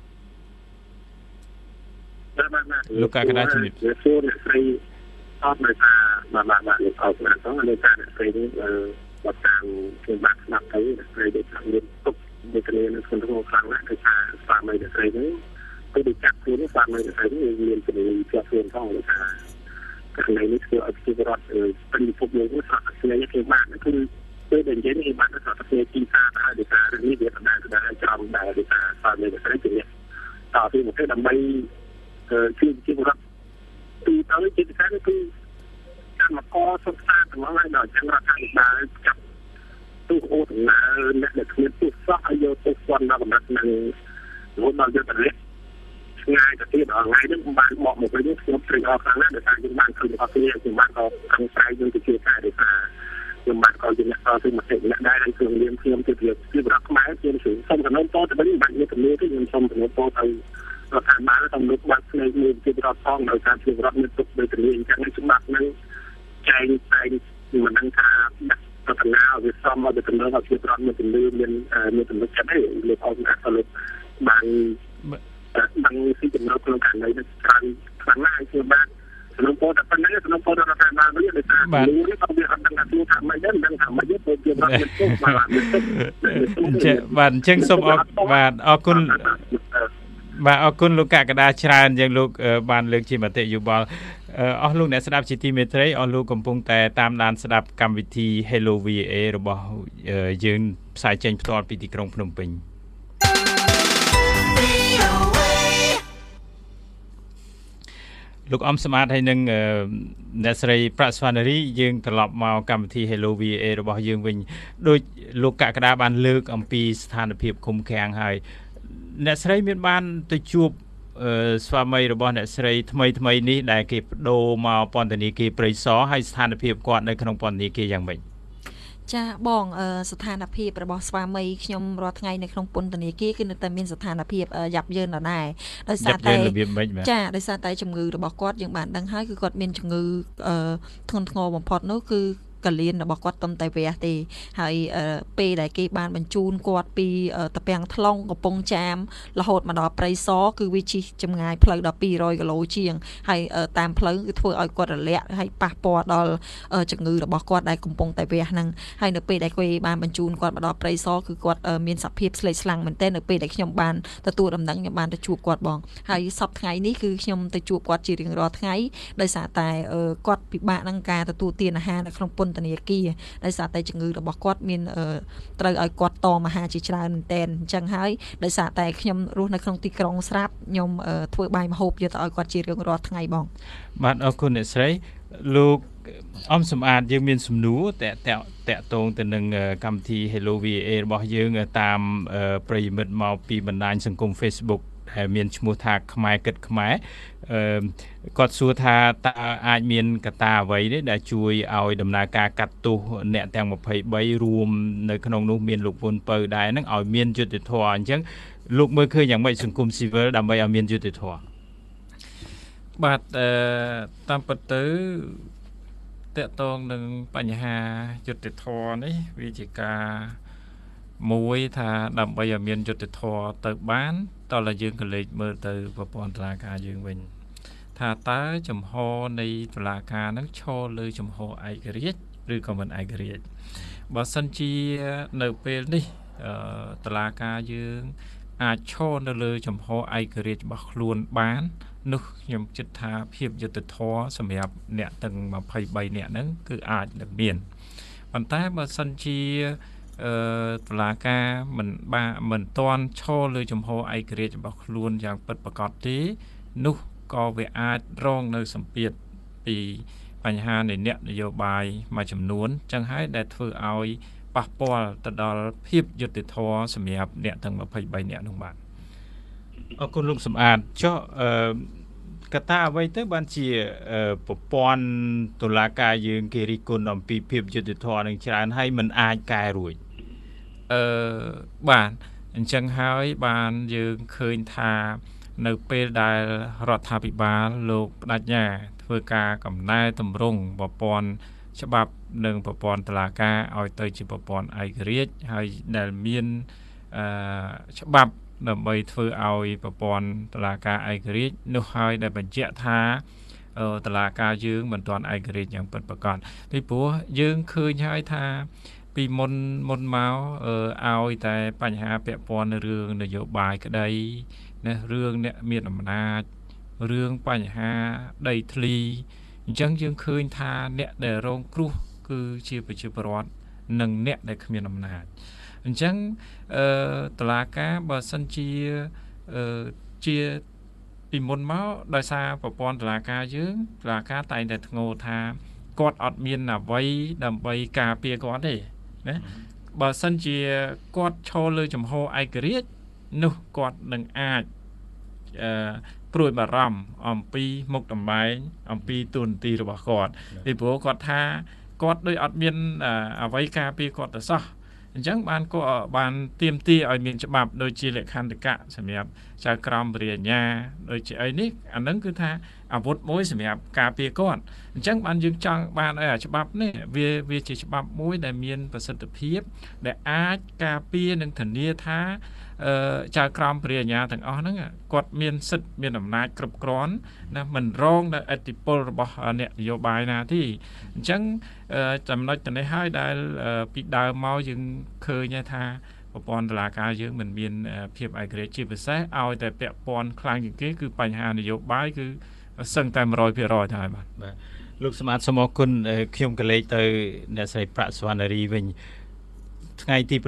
លោកកក្កដាជំរាបសួរអ្នកស្រីអត់ដោយសារបាទលោកអរគុណផងដោយសារអ្នកស្រីនេះបើតាមគេបានស្ដាប់ទៅអ្នកស្រីដែលមានទុកដូចគ្នានៅក្នុងខ្លាំងណាស់ដោយសារស្វាមីអ្នកស្រីនេះគឺចាប់ខ្លួនស្វាមីអ្នកស្រីនេះមានជំនាញជាប់ខ្លួនផងដោយសារករណីនេះធ្វើឲ្យប្រជាពលរដ្ឋពេញពិភពលោកស្អាតស្អាតគេបានគឺពេលដែលនិយាយនេះបានស្អាតស្អាតទីផ្សារហើយដោយសាររឿងនេះវាបណ្ដាលចំដែលដោយសារសារនៃប្រទេសនេះតទៅមកដើម្បីជួយប្រជាពលរដ្ឋទីទៅជាពិសេសគឺកម្មករសុខសាន្តហ្មងហើយដល់ចឹងរដ្ឋាភិបាលចាប់ទូអូដំណើរអ្នកដែលគ្មានទូសោះឲ្យយកទៅស្គាល់ដល់កម្រិតនឹងរហូតដល់យកទៅលេខឆ្ងាយទៅទៀតដល់ថ្ងៃនេះបានបកមកវិញខ្ញុំព្រឹកអស់ខាងណាដោយសារយើងបានឃើញរបស់គ្នាខ្ញុំបានក៏ខំស្រ័យយើងទៅជាការដោយសារខ្ញុំបានក៏ជាអ្នកតស៊ូមតិអ្នកដែរហើយខ្ញុំនាមខ្ញុំទៅជារដ្ឋខ្មែរជាសូមសំណូមពរទៅវិញបាច់មានទំនួលទេខ្ញុំសូមសំណូមពរទៅរដ្ឋាភិបាលต้องលោកបាត់ស្នេហ៍មួយជារដ្ឋផងដោយការជារដ្ឋមានទុកដោយទលាអញ្ចឹងច្បាប់នឹងចែងតែមិនដឹងថាដាក់ប្រតិណាវាសមមកទៅទៅដល់ជារដ្ឋមានទំនួលមានទំនុកចិត្តទេលោកអរគុណអរលោកបានស៊ីចំណុចក្នុងករណីនេះច្រើនខ្លាំងណាស់ហើយខ្ញុំបានសំណូមពរតែប៉ុណ្្នឹងសំណូមពររដ្ឋាភិបាលវិញដោយសារលោកនេះក៏វាអត់ដឹងថាថាម៉េចដែរមិនដឹងថាម៉េចទេពលជារដ្ឋមានទុកបាទបាទអញ្ចឹងសូមបាទអរគុណបាទអរគុណលោកកកដាច្រើនយ៉ាងលោកបានលើកជាមតិយោបល់អស់លោកអ្នកស្ដាប់ជាទីមេត្រីអស់លោកកំពុងតែតាមដានស្ដាប់កម្មវិធី Hello VA របស់យើងផ្សាយចេញផ្ទាល់ពីទីក្រុងភ្នំពេញលោកអំសម្បត្តិហើយនឹងអ្នកស្រីប្រាក់ស្វានារីយើងត្រឡប់មកកម្មវិធី Hello VA របស់យើងវិញដោយលោកកកដាបានលើកអំពីស្ថានភាពឃុំឃាំងហើយអ្នកស្រីមានបានទៅជួបស្វាមីរបស់អ្នកស្រីថ្មីនេះដែលគេបដូរមកពន្ធនាគារព្រៃសរហើយស្ថានភាពគាត់នៅក្នុងពន្ធនាគារយ៉ាងម៉េចចាបងស្ថានភាពរបស់ស្វាមីខ្ញុំរាល់ថ្ងៃនៅក្នុងពន្ធនាគារគឺនៅតែមានស្ថានភាពយ៉ាប់យ៉ឺនដែរដោយសារតែចាដោយសារតែជំងឺរបស់គាត់យើងបានដឹងហើយគឺគាត់មានជំងឺធ្ងន់ធ្ងរបំផុតនោះគឺកលៀនរបស់គាត់ទំតែវះទេហើយពេលដែលគេបានបញ្ជូនគាត់ពីតាពាំងថ្លុងកំពង់ចាមរហូតមកដល់ព្រៃសរគឺវាជិះចម្ងាយផ្លូវដល់200គីឡូជាងហើយតាមផ្លូវគឺធ្វើឲ្យគាត់រលាកហើយប៉ះពាល់ដល់ជំងឺរបស់គាត់ដែលកំពុងតែវះហ្នឹងហើយនៅពេលដែលគេបានបញ្ជូនគាត់មកដល់ព្រៃសរគឺគាត់មានសភាពស្លេកស្លាំងមែនទែននៅពេលដែលខ្ញុំបានទទួលដំណឹងខ្ញុំបានទៅជួបគាត់បងហើយសប្តាហ៍ថ្ងៃនេះគឺខ្ញុំទៅជួបគាត់ជារៀងរាល់ថ្ងៃដោយសារតែគាត់ពិបាកនឹងការទទួលទានអាហារនៅក្នុងពន្ធនាគារដោយសារតែជំងឺរបស់គាត់មានត្រូវឲ្យគាត់តមអាហារជាច្រើនមែនទែនអញ្ចឹងហើយដោយសារតែខ្ញុំរស់នៅក្នុងទីក្រុងស្រាប់ខ្ញុំធ្វើបាយម្ហូបយកទៅឲ្យគាត់ជារៀងរាល់ថ្ងៃបងបាទអរគុណអ្នកស្រីលោកអំសម្បត្តិយើងមានសំណួរតាក់ទងទៅនឹងកម្មវិធី Hello VA របស់យើងតាមប្រិយមិត្តមកពីបណ្ដាញសង្គម Facebook ដែលមានឈ្មោះថាខ្មែរគិតខ្មែរគាត់សួរថាតើអាចមានកត្តាអ្វីទេដែលជួយឲ្យដំណើរការកាត់ទោសអ្នកទាំង23រួមនៅក្នុងនោះមានលោកវុនពៅដែរហ្នឹងឲ្យមានយុត្តិធម៌អញ្ចឹងលោកមើលឃើញយ៉ាងម៉េចសង្គមស៊ីវិលដើម្បីឲ្យមានយុត្តិធម៌បាទតាមពិតទៅតកតងនឹងបញ្ហាយុត្តិធម៌នេះវាជាការមួយថាដើម្បីឲ្យមានយុត្តិធម៌ទៅបានតើយើងក៏លេចមើលទៅប្រព័ន្ធតុលាការយើងវិញថាតើចំហនៃតុលាការនឹងឈរលើចំហឯករាជ្យឬក៏មិនឯករាជ្យបើសិនជានៅពេលនេះតុលាការយើងអាចឈរនៅលើចំហឯករាជ្យរបស់ខ្លួនបាននោះខ្ញុំគិតថាភាពយុត្តិធម៌សម្រាប់អ្នកទាំង23នាក់ហ្នឹងគឺអាចនឹងមានប៉ុន្តែបើសិនជាតុលាការមិនទាន់ឈរលើចំហឯករាជ្យរបស់ខ្លួនយ៉ាងពិតប្រាកដទេនោះក៏វាអាចរងនៅសម្ពាធពីបញ្ហានៃអ្នកនយោបាយមួយចំនួនចឹងហើយដែលធ្វើឲ្យប៉ះពាល់ទៅដល់ភាពយុត្តិធម៌សម្រាប់អ្នកទាំង23នាក់នោះបាទអរគុណលោកសម្បត្តិចុះកត្តាអ្វីទៅបានជាប្រព័ន្ធតុលាការយើងគេរិះគន់អំពីភាពយុត្តិធម៌នឹងច្រើនហើយមិនអាចកែរួចបាទអញ្ចឹងហើយបានយើងឃើញថានៅពេលដែលរដ្ឋាភិបាលលោកបដិញ្ញាធ្វើការកំណែតម្រង់ប្រព័ន្ធច្បាប់និងប្រព័ន្ធតុលាការឲ្យទៅជាប្រព័ន្ធឯករាជ្យហើយដែលមានច្បាប់ដើម្បីធ្វើឲ្យប្រព័ន្ធតុលាការឯករាជ្យនោះហើយដែលបញ្ជាក់ថាតុលាការយើងមិនទាន់ឯករាជ្យយ៉ាងពិតប្រាកដពីព្រោះយើងឃើញហើយថាពីមុនមកឲ្យតែបញ្ហាពាក់ព័ន្ធនឹងរឿងនយោបាយក្តីណារឿងអ្នកមានអំណាចរឿងបញ្ហាដីធ្លីអញ្ចឹងយើងឃើញថាអ្នកដែលរងគ្រោះគឺជាប្រជាពលរដ្ឋនិងអ្នកដែលគ្មានអំណាចអញ្ចឹងតុលាការបើសិនជាពីមុនមកដោយសារប្រព័ន្ធតុលាការយើងតុលាការតែងតែធ្ងរថាគាត់អត់មានអ្វីដើម្បីការពារគាត់ទេណាបើសិនជាគាត់ឈរលើចំហឯករាជ្យនោះគាត់នឹងអាចព្រួយបារម្ភអំពីមុខតំណែងអំពីទូនាទីរបស់គាត់ពីព្រោះគាត់ថាគាត់ដូចអត់មានអ្វីការពារគាត់ទៅសោះអញ្ចឹងបានទាមទារឲ្យមានច្បាប់ដូចជាលក្ខន្តិកៈសម្រាប់ចៅក្រមរាជអាជ្ញាដូចជាអីនេះអានឹងគឺថាអាវុធមួយសម្រាប់ការពារគាត់អញ្ចឹងបានយើងចង់បានឲ្យអាច្បាប់នេះវាជាច្បាប់មួយដែលមានប្រសិទ្ធភាពដែលអាចការពារនិងធានាថាចៅក្រមរាជអាជ្ញាទាំងអស់ហ្នឹងគាត់មានសិទ្ធិមានអំណាចគ្រប់គ្រាន់ណាមិនរងដល់ឥទ្ធិពលរបស់អ្នកនយោបាយណាទេអញ្ចឹងចំណុចទៅនេះហើយដែលពីដើមមកយើងឃើញថាប្រព័ន្ធតុលាការយើងមិនមានភាពឯករាជ្យជាពិសេសឲ្យតែពាក់ព័ន្ធខ្លាំងជាងគេគឺបញ្ហានយោបាយគឺសឹងតែ 100% ទៅហើយបាទលោកសម្បត្តិសូមអរគុណខ្ញុំក៏លេខទៅអ្នកស្រីប្រាក់សវណ្ណារីវិញថ្ងៃទី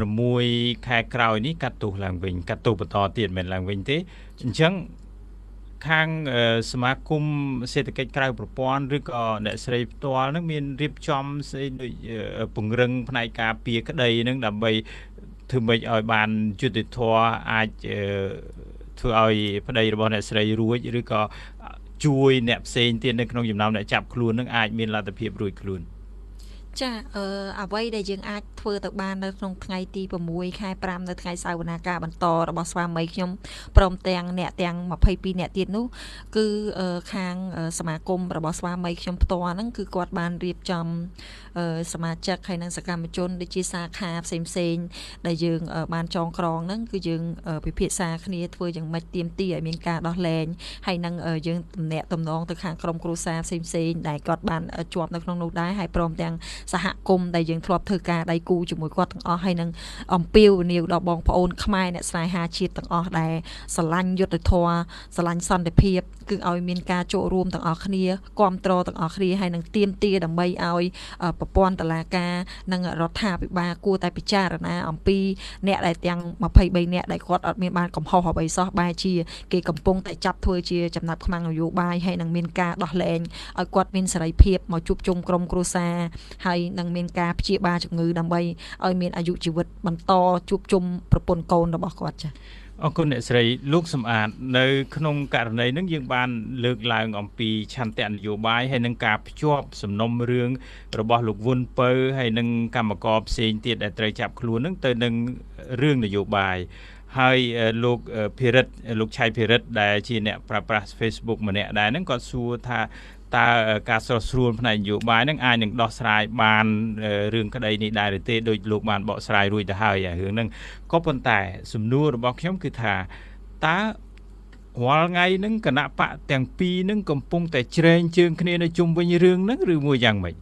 6ខែក្រោយនេះកាត់ទោសឡើងវិញកាត់ទោសបន្តទៀតមិនឡើងវិញទេអញ្ចឹងខាងសមាគមសេដ្ឋកិច្ចក្រៅប្រព័ន្ធឬក៏អ្នកស្រីផ្ទាល់នឹងមានរៀបចំស្អីដូចពង្រឹងផ្នែកការពារក្តីនឹងដើម្បីធ្វើម៉េចឲ្យបានយុត្តិធម៌អាចធ្វើឲ្យប្តីរបស់អ្នកស្រីរួចឬក៏ជួយអ្នកផ្សេងទៀតនៅក្នុងចំណោមអ្នកចាប់ខ្លួននឹងអាចមានលទ្ធភាពរួចខ្លួនចាអ្វីដែលយើងអាចធ្វើទៅបាននៅក្នុងថ្ងៃទី6ខែ5នៅថ្ងៃសវនាការបន្តរបស់ស្វាមីខ្ញុំព្រមទាំងអ្នកទាំង22អ្នកទៀតនោះគឺខាងសមាគមរបស់ស្វាមីខ្ញុំផ្ទាល់ហ្នឹងគឺគាត់បានរៀបចំសមាជិកហើយនិងសកម្មជនដូចជាសាខាផ្សេងដែលយើងបានចងក្រងហ្នឹងគឺយើងពិភាក្សាគ្នាធ្វើយ៉ាងម៉េចទាមទារឲ្យមានការដោះលែងហើយនឹងយើងទំនាក់ទំនងទៅខាងក្រុមគ្រួសារផ្សេងដែលគាត់បានជាប់នៅក្នុងនោះដែរហើយព្រមទាំងសហគមន៍ដែលយើងធ្លាប់ធ្វើការដៃគូជាមួយគាត់ទាំងអស់ហើយនឹងអំពាវនាវដល់បងប្អូនខ្មែរអ្នកស្នេហាជាតិទាំងអស់ដែលស្រឡាញ់យុត្តិធម៌ស្រឡាញ់សន្តិភាពគឺឲ្យមានការចូលរួមទាំងអស់គ្នាគាំទ្រទាំងអស់គ្នាហើយនឹងទាមទារដើម្បីឲ្យប្រព័ន្ធតុលាការនិងរដ្ឋាភិបាលគួរតែពិចារណាអំពីអ្នកដែលទាំង23អ្នកដែលគាត់អត់មានបានកំហុសអ្វីសោះបែរជាគេកំពុងតែចាប់ធ្វើជាចំណាប់ខ្មាំងនយោបាយហើយនឹងមានការដោះលែងឲ្យគាត់មានសេរីភាពមកជួបជុំក្រុមគ្រួសារហើយនឹងមានការព្យាបាលជំងឺដើម្បីឲ្យមានអាយុជីវិតបន្តជួបជុំប្រពន្ធកូនរបស់គាត់ចា៎អរគុណអ្នកស្រីលោកសំអាតនៅក្នុងករណីហ្នឹងយើងបានលើកឡើងអំពីឆន្ទៈនយោបាយហើយនឹងការភ្ជាប់សំណុំរឿងរបស់លោកវុនពៅហើយនឹងកម្មករផ្សេងទៀតដែលត្រូវចាប់ខ្លួនហ្នឹងទៅនឹងរឿងនយោបាយហើយលោកភិរិទ្ធលោកឆៃភិរិទ្ធដែលជាអ្នកប្រើប្រាស់ Facebook ម្នាក់ដែរហ្នឹងគាត់សួរថាតើការស្រស់ស្រួលផ្នែកនយោបាយហ្នឹងអាចនឹងដោះស្រាយបានរឿងក្តីនេះដែរឬទេដោយលោកបានបកស្រាយរួចទៅហើយរឿងហ្នឹងក៏ប៉ុន្តែសំណួររបស់ខ្ញុំគឺថាតើរាល់ថ្ងៃហ្នឹងគណៈបកទាំងពីរហ្នឹងកំពុងតែច្រែងជើងគ្នានៅជុំវិញរឿងហ្នឹងឬមួយយ៉ាងម៉េច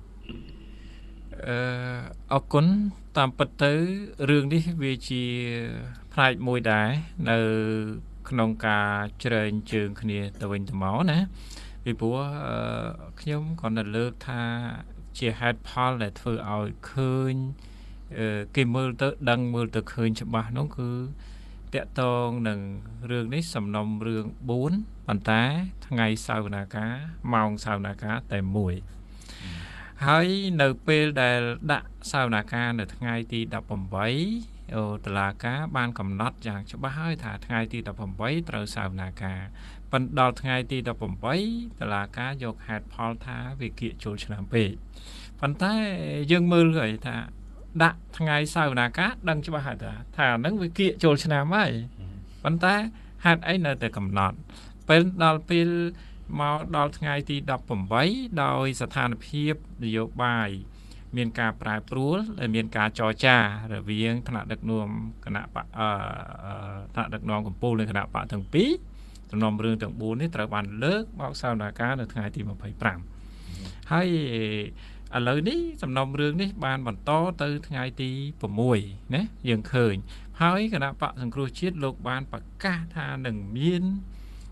អរគុណតាមពិតទៅរឿងនេះវាជាផ្នែកមួយដែរនៅក្នុងការច្រែងជើងគ្នាទៅវិញទៅមកណាពីព្រោះខ្ញុំក៏នៅលើកថាជាហេតុផលដែលធ្វើឲ្យឃើញគេមើលទៅដឹងមើលទៅឃើញច្បាស់នោះគឺតាក់ទងនឹងរឿងនេះសំណុំរឿង4ប៉ុន្តែថ្ងៃសវនាការម៉ោងសវនាការតែមួយហើយនៅពេលដែលដាក់សវនាការនៅថ្ងៃទី18តុលាការបានកំណត់យ៉ាងច្បាស់ហើយថាថ្ងៃទី18ត្រូវសវនាការប៉ុន្តែដល់ថ្ងៃទី18តុលាការយកហេតុផលថាវាគៀកចូលឆ្នាំពេកប៉ុន្តែយើងមើលឃើញថាដាក់ថ្ងៃសវនាការដឹងច្បាស់ហើយថាហ្នឹងវាគៀកចូលឆ្នាំហើយប៉ុន្តែហេតុអីនៅតែកំណត់ពេលដល់ពេលមកដល់ថ្ងៃទី18ដោយស្ថានភាពនយោបាយមានការប្រែប្រួលដែលមានការចរចារវាងថ្នាក់ដឹកនាំគណៈបកថ្នាក់ដឹកនាំកម្ពុជានិងគណៈបកទាំងពីរសំណុំរឿងទាំង4នេះត្រូវបានលើកមកសវនាការនៅថ្ងៃទី25ហើយឥឡូវនេះសំណុំរឿងនេះបានបន្តទៅថ្ងៃទី6ណាយើងឃើញហើយគណៈបកសង្គ្រោះជាតិលោកបានប្រកាសថានឹងមាន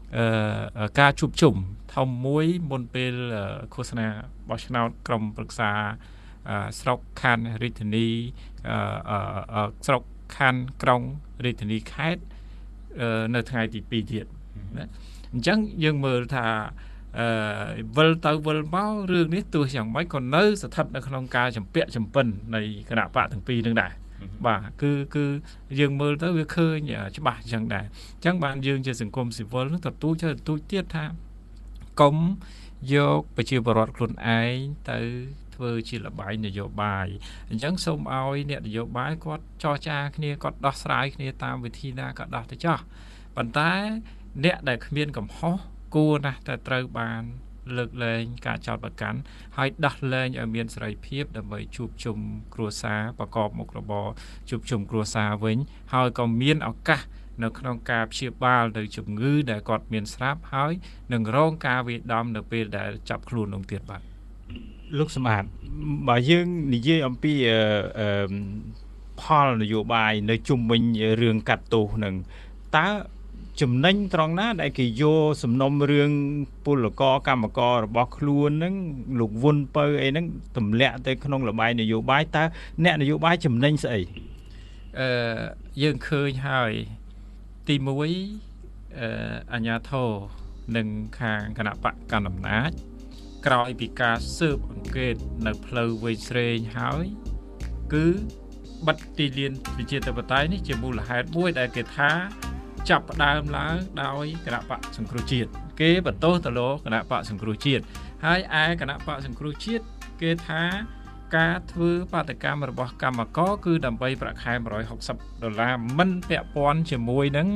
ការជួបជុំធំមួយមុនពេលឃោសនាបោះឆ្នោតក្រុមប្រឹក្សាស្រុកខណ្ឌរាជធានីស្រុកខណ្ឌក្រុងរាជធានីខេត្តនៅថ្ងៃទី2ទៀតណាអញ្ចឹងយើងមើលថាវិលទៅវិលមករឿងនេះទោះយ៉ាងម៉េចក៏នៅស្ថិតនៅក្នុងការចម្ពាក់ចម្ពិននៃគណៈបកទាំងពីរនឹងដែរបាទគឺយើងមើលទៅវាឃើញច្បាស់អញ្ចឹងដែរអញ្ចឹងបានយើងជាសង្គមស៊ីវិលនឹងទទូចទៀតថាកុំយកប្រជាពលរដ្ឋខ្លួនឯងទៅធ្វើជាលបាយនយោបាយអញ្ចឹងសូមឲ្យអ្នកនយោបាយគាត់ចរចាគ្នាគាត់ដោះស្រាយគ្នាតាមវិធីណាក៏ដោះទៅចោះប៉ុន្តែអ្នកដែលគ្មានកំហុសគួរណាស់តែត្រូវបានលើកលែងការចោទប្រកាន់ហើយដោះលែងឲ្យមានសេរីភាពដើម្បីជួបជុំគ្រួសារប្រកបមុខរបរជួបជុំគ្រួសារវិញហើយក៏មានឱកាសនៅក្នុងការព្យាបាលនៅជំងឺដែលគាត់មានស្រាប់ហើយនឹងរងការវាយដំនៅពេលដែលចាប់ខ្លួននោះទៀតបាទលោកសម្បត្តិបើយើងនិយាយអំពីផលនយោបាយនៅជុំវិញរឿងកាត់ទោសនឹងតើចំណេញត្រង់ណាដែលគេយកសំណុំរឿងពលករកម្មកររបស់ខ្លួនហ្នឹងលោកវុនពៅអីហ្នឹងទម្លាក់ទៅក្នុងលបាយនយោបាយតើអ្នកនយោបាយចំណេញស្អីយើងឃើញហើយទី1អាជ្ញាធរនិងខាងគណៈបកកណ្ដាលអំណាចក្រោយពីការស៊ើបអង្កេតនៅផ្លូវវែងស្រេងហើយគឺបិទទីលានប្រជាធិបតេយ្យនេះជាមូលហេតុមួយដែលគេថាចាប់ផ្ដើមឡើងដោយគណៈបកសង្គ្រោះជាតិគេបន្ទោសទៅលើគណៈបកសង្គ្រោះជាតិហើយឯគណៈបកសង្គ្រោះជាតិគេថាការធ្វើបាតកម្មរបស់កម្មករគឺដើម្បីប្រាក់ខែ$160មិនពាក់ព័ន្ធជាមួយនឹង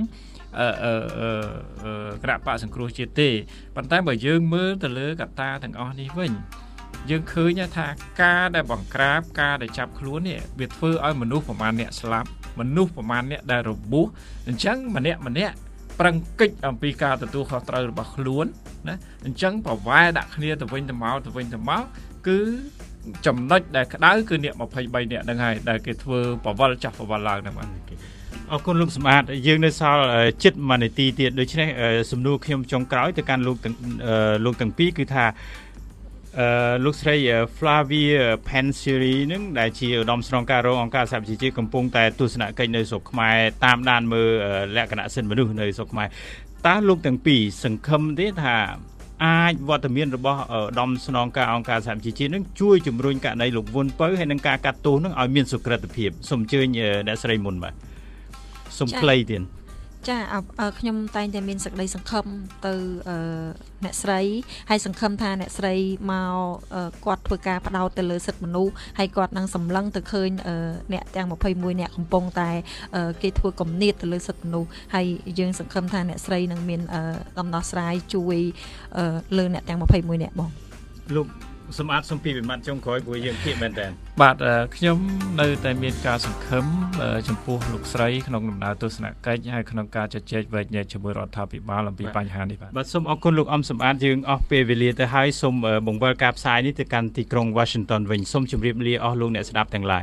គណៈបកសង្គ្រោះជាតិទេប៉ុន្តែបើយើងមើលទៅលើកត្តាទាំងអស់នេះវិញយើងឃើញថាការដែលបង្ក្រាបការដែលចាប់ខ្លួននេះវាធ្វើឲ្យមនុស្សប្រមាណអ្នកស្លាប់មនុស្សប្រមាណអ្នកដែលរបួសអញ្ចឹងម្នាក់ប្រឹងកិច្ចអំពីការទទួលខុសត្រូវរបស់ខ្លួនណាអញ្ចឹងប្រវែដាក់គ្នាទៅវិញទៅមកគឺចំណុចដែលក្តៅគឺអ្នក23នាក់ហ្នឹងហើយដែលគេធ្វើបវលចាស់បវលឡើងហ្នឹងបាទអរគុណលោកសម្បត្តិយើងនៅសល់ជិត1នាទីទៀតដូច្នេះសំណួរខ្ញុំចុងក្រោយទៅកាន់លោកទាំងពីរគឺថាលោកស្រី Flavia Pansiri នឹងដែលជាឧត្តមស្នងការរងអង្គការសហប្រជាជាតិកំពុងតែទស្សនកិច្ចនៅស្រុកខ្មែរតាមដានមើលលក្ខណៈសិទ្ធិមនុស្សនៅស្រុកខ្មែរតើលោកទាំងពីរសង្ឃឹមទេថាអាចវត្តមានរបស់ឧត្តមស្នងការអង្គការសហប្រជាជាតិនឹងជួយជំរុញករណីលោកវុនពៅហើយនឹងការកាត់ទោសនឹងឲ្យមានសុក្រិតភាពសូមអញ្ជើញអ្នកស្រីមុនបាទសូមខ្លីទៀតចាខ្ញុំតែងតែមានសេចក្តីសង្ឃឹមទៅអ្នកស្រីហើយសង្ឃឹមថាអ្នកស្រីមកគាត់ធ្វើការផ្ដោតទៅលើសិទ្ធិមនុស្សហើយគាត់នឹងសម្លឹងទៅឃើញអ្នកទាំង21អ្នកកំពុងតែគេធ្វើគំនាបទៅលើសិទ្ធិមនុស្សហើយយើងសង្ឃឹមថាអ្នកស្រីនឹងមានដំណោះស្រាយជួយលើអ្នកទាំង21អ្នកបងលោកសម្បត្តិសំពីវិមត្តចុងក្រោយព្រោះយើងគៀកមែនតើបាទខ្ញុំនៅតែមានការសង្ឃឹមចំពោះលោកស្រីក្នុងដំណើរទស្សនកិច្ចហើយក្នុងការជជែកវែកញែកជាមួយរដ្ឋាភិបាលអំពីបញ្ហានេះបាទសូមអរគុណលោកអំសម្បត្តិយើងអស់ពេលវេលាទៅហើយសូមបង្វិលការផ្សាយនេះទៅកាន់ទីក្រុង Washington វិញសូមជម្រាបលាអស់លោកអ្នកស្ដាប់ទាំងឡាយ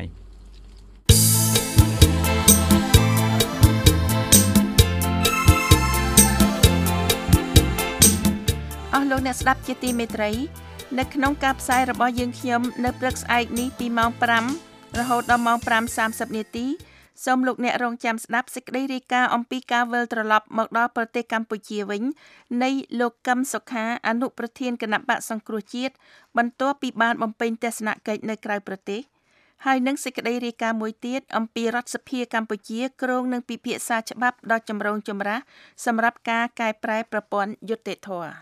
អស់លោកអ្នកស្ដាប់ជាទីមេត្រីនៅក្នុងការផ្សាយរបស់យើងខ្ញុំនៅព្រឹកស្អែកនេះពីម៉ោង5រហូតដល់ម៉ោង 5:30 នាទីសូមលោកអ្នករងចាំស្ដាប់សេចក្តីរាយការណ៍អំពីការវិលត្រឡប់មកដល់ប្រទេសកម្ពុជាវិញនៃលោកកឹមសុខាអនុប្រធានគណៈបកសង្គ្រោះជាតិបន្ទាប់ពីបានបំពេញទស្សនកិច្ចនៅក្រៅប្រទេសហើយនឹងសេចក្តីរាយការណ៍មួយទៀតអំពីរដ្ឋសភាកម្ពុជាគ្រោងនឹងពិភាក្សាច្បាប់ដ៏ចម្រូងចម្រាសសម្រាប់ការកែប្រែប្រព័ន្ធយុត្តិធម៌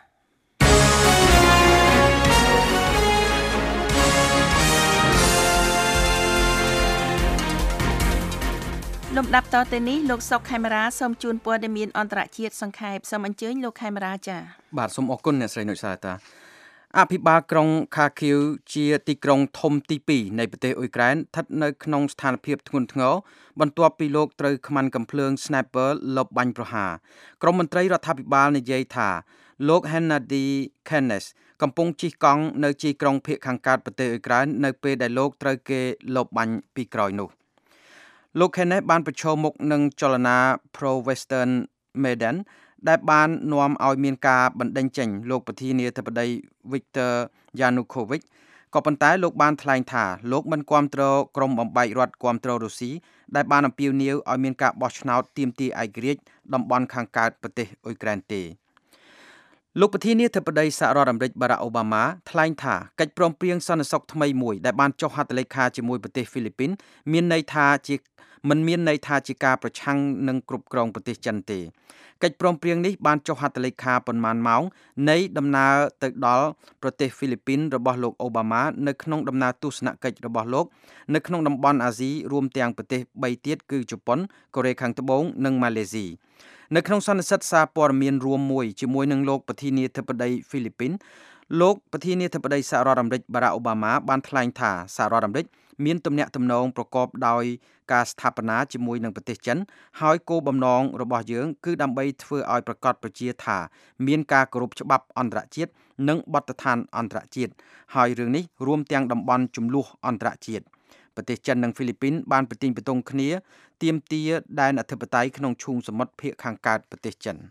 លំដាប់តទៅនេះលោកសុកខេមរាសូមជូនព័ត៌មានអន្តរជាតិសង្ខេបសូមអញ្ជើញលោកខេមរាចា៎បាទសូមអរគុណអ្នកស្រីនុចសាតាអភិបាលក្រុងខាឃីវជាទីក្រុងធំទី2នៃប្រទេសអ៊ុយក្រែនស្ថិតនៅក្នុងស្ថានភាពធ្ងន់ធ្ងរបន្ទាប់ពីលោកត្រូវខ្មាន់កំភ្លើង Sniper លបបាញ់ប្រហារក្រុមមន្ត្រីរដ្ឋាភិបាលនិយាយថាលោក Hennady Kennes កំពុងជិះកង់នៅទីក្រុងភាគខាងកើតប្រទេសអ៊ុយក្រែននៅពេលដែលលោកត្រូវគេលបបាញ់ពីក្រោយនោះលោក Kennes បានប្រឈមមុខនឹងចលនា Pro-Western Maidan ដែលបាននាំឲ្យមានការបណ្ដេញចេញលោកប្រធានាធិបតី Viktor Yanukovych ក៏ប៉ុន្តែលោកបានថ្លែងថាលោកមិនគាំទ្រក្រុមបំបែករដ្ឋគាំទ្ររុស្ស៊ីដែលបានអំពាវនាវឲ្យមានការបោះឆ្នោតទាមទារឯករាជ្យតំបន់ខាងកើតប្រទេសអ៊ុយក្រែនទេលោកប្រធានាធិបតីសហរដ្ឋអាមេរិកបារ៉ាក់អូបាម៉ាថ្លែងថាកិច្ចព្រមព្រៀងសន្តិសុខថ្មីមួយដែលបានចុះហត្ថលេខាជាមួយប្រទេសហ្វីលីពីនមានន័យថាជាការប្រឆាំងនឹងគ្រប់គ្រងប្រទេសចិនទេកិច្ចព្រមព្រៀងនេះបានចុះហត្ថលេខាប៉ុន្មានម៉ោងនៃដំណើរទៅដល់ប្រទេសហ្វីលីពីនរបស់លោកអូបាម៉ានៅក្នុងដំណើរទស្សនកិច្ចរបស់លោកនៅក្នុងតំបន់អាស៊ីរួមទាំងប្រទេស3ទៀតគឺជប៉ុនកូរ៉េខាងត្បូងនិងម៉ាឡេស៊ីនៅក្នុងសន្និសីទសារព័ត៌មានរួមមួយជាមួយនឹងលោកប្រធានាធិបតីហ្វីលីពីនលោកប្រធានាធិបតីសហរដ្ឋអាមេរិកបារ៉ាក់អូបាម៉ាបានថ្លែងថាសហរដ្ឋអាមេរិកមានទំនាក់ទំនងប្រកបដោយការស្ថាបនាជាមួយនឹងប្រទេសចិនហើយគោលបំណងរបស់យើងគឺដើម្បីធ្វើឲ្យប្រកបប្រជាថាមានការគោរពច្បាប់អន្តរជាតិនិងបទដ្ឋានអន្តរជាតិហើយរឿងនេះរួមទាំងតំបន់ជម្លោះអន្តរជាតិប្រទេសចិននិងហ្វីលីពីនបានប្រទីងបន្ទងគ្នាទាមទារដែនអធិបតេយ្យក្នុងឈូងសមុទ្រភាគខាងកើតប្រទេសចិន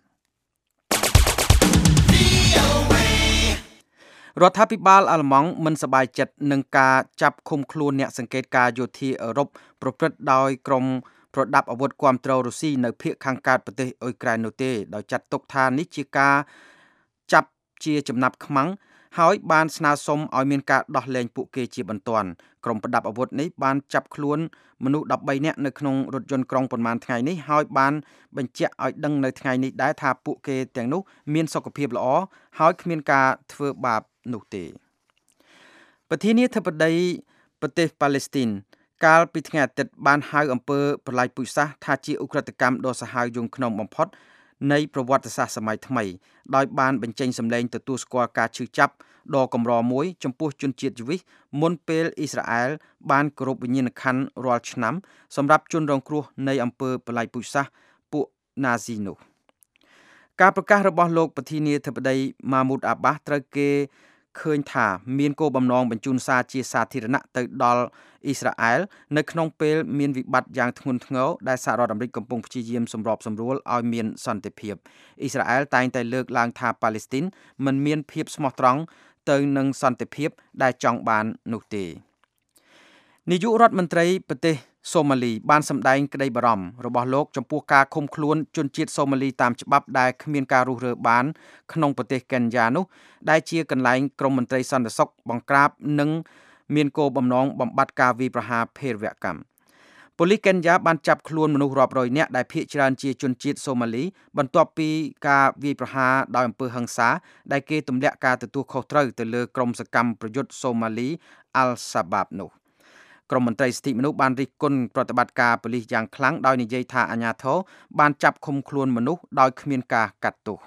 រដ្ឋាភិបាលអាល្លឺម៉ង់មិនសប្បាយចិត្តនឹងការចាប់ឃុំខ្លួនអ្នកសង្កេតការយោធាអឺរ៉ុបប្រព្រឹត្តដោយក្រុមប្រដាប់អាវុធគាំទ្ររុស្ស៊ីនៅភាគខាងកើតប្រទេសអ៊ុយក្រែននោះទេដោយចាត់ទុកថានេះជាការចាប់ជាចំណាប់ខ្មាំងហើយបានស្នើសុំឲ្យមានការដោះលែងពួកគេជាបន្ទាន់ក្រុមប្រដាប់អាវុធនេះបានចាប់ខ្លួនមនុស្ស13នាក់នៅក្នុងរថយន្តក្រុងប៉ុន្មានថ្ងៃនេះហើយបានបញ្ជាក់ឲ្យដឹងនៅថ្ងៃនេះដែរថាពួកគេទាំងនោះមានសុខភាពល្អហើយគ្មានការធ្វើបាបនោះទេប្រធានាធិបតីប្រទេសប៉ាឡេស្ទីនកាលពីថ្ងៃអាទិត្យបានហៅអំពើប្រល័យពូជសាសន៍ថាជាឧក្រិដ្ឋកម្មដ៏សាហាវយង់ឃ្នងបំផុតនៃប្រវត្តិសាស្ត្រសម័យថ្មីដោយបានបញ្ចេញសម្លេងទទួលស្គាល់ការឈឺចាប់ដ៏កម្រមួយចំពោះជនជាតិយូវីសមុនពេលអ៊ីស្រាអែលបានគោរពវិញ្ញាណក្ខន្ធរាល់ឆ្នាំសម្រាប់ជនរងគ្រោះនៃអំពើប្រល័យពូជសាសន៍ពួកណាស៊ីនោះការប្រកាសរបស់លោកប្រធានាធិបតីម៉ាមូតអាបាសត្រូវគេឃើញថាមានគោលបំណងបញ្ជូនសារជាសាធារណៈទៅដល់អ៊ីស្រាអែលនៅក្នុងពេលមានវិបត្តិយ៉ាងធ្ងន់ធ្ងរដែលសហរដ្ឋអាមេរិកកំពុងព្យាយាមសម្របសម្រួលឲ្យមានសន្តិភាពអ៊ីស្រាអែលតែងតែលើកឡើងថាប៉ាឡេស្ទីនមិនមានភាពស្មោះត្រង់ទៅនឹងសន្តិភាពដែលចង់បាននោះទេនាយករដ្ឋមន្ត្រីប្រទេសសូម៉ាលីបានសម្ដែងក្តីបារម្ភរបស់លោកចំពោះការឃុំខ្លួនជនជាតិសូម៉ាលីតាមច្បាប់ដែលគ្មានការរុះរើបានក្នុងប្រទេសកេនយ៉ានោះដែលជាកន្លែងក្រមមន្ត្រីសន្តិសុខបង្ក្រាបនិងមានគោលបំណងបំបត្តិការវាយប្រហារភេរវកម្មប៉ូលីសកេនយ៉ាបានចាប់ខ្លួនមនុស្សរាប់រយនាក់ដែលភាគច្រើនជាជនជាតិសូម៉ាលីបន្ទាប់ពីការវាយប្រហារដោយអំពើហិង្សាដែលគេទម្លាក់ការទទួលខុសត្រូវទៅលើក្រុមសកម្មប្រយុទ្ធសូម៉ាលីអាល់សាបាបនោះក្រមមន្ត្រីសិទ្ធិមនុស្សបានរិះគន់ប្រតិបត្តិការប៉ូលីសយ៉ាងខ្លាំងដោយនិយាយថាអាជ្ញាធរបានចាប់ឃុំខ្លួនមនុស្សដោយគ្មានការកាត់ទោស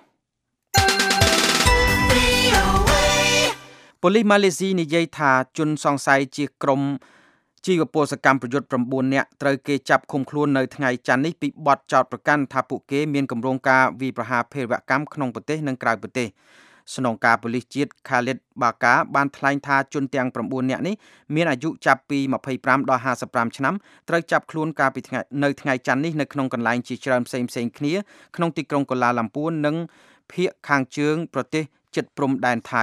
ប៉ូលីសម៉ាឡេស៊ីនិយាយថាជនសង្ស័យជាក្រុមជីវពលសកម្មប្រយុទ្ធ9នាក់ត្រូវគេចាប់ឃុំខ្លួននៅថ្ងៃច័ន្ទនេះពីបទចោទប្រកាន់ថាពួកគេមានគម្រោងការវាយប្រហារភេរវកម្មក្នុងប្រទេសនិងក្រៅប្រទេសស្នងការប៉ូលីសជាតិខាលីតបាកាបានថ្លែងថាជនទាំង9នាក់នេះមានអាយុចាប់ពី25ដល់55ឆ្នាំត្រូវចាប់ខ្លួនកាលពីថ្ងៃច័ន្ទនេះនៅក្នុងកន្លែងជាច្រើនផ្សេងៗគ្នាក្នុងទីក្រុងកូឡាឡាំពួរនិងភាគខាងជើងប្រទេសជិតព្រំដែនថៃ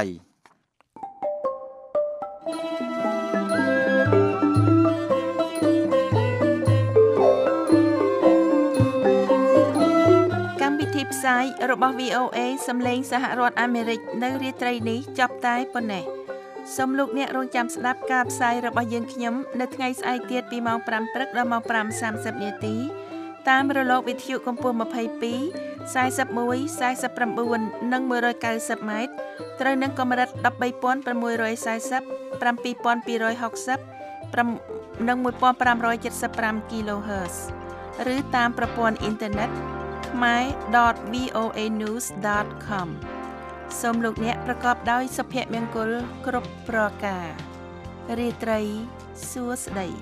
ផ្សាយរបស់ VOA សំឡេងសហរដ្ឋអាមេរិកនៅរាត្រីនេះចប់តែប៉ុណ្ណេះសូមលោកអ្នករងចាំស្ដាប់ការផ្សាយរបស់យើងខ្ញុំនៅថ្ងៃស្អែកទៀតពីម៉ោង 5 ព្រឹកដល់ម៉ោង 5:30 នាទីតាមរលកវិទ្យុកម្ពស់ 22 41 49 និង 190 ម៉ែត្រត្រូវនឹងកម្រិត 13640 7260 និង 1575 kHz ឬតាមប្រព័ន្ធអ៊ីនធឺណិតmy.voanews.com សូមលោកអ្នកប្រកបដោយសុភមង្គលគ្រប់ប្រការរាត្រីសួស្តី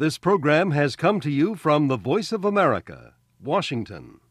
This program has come to you from the Voice of America, Washington.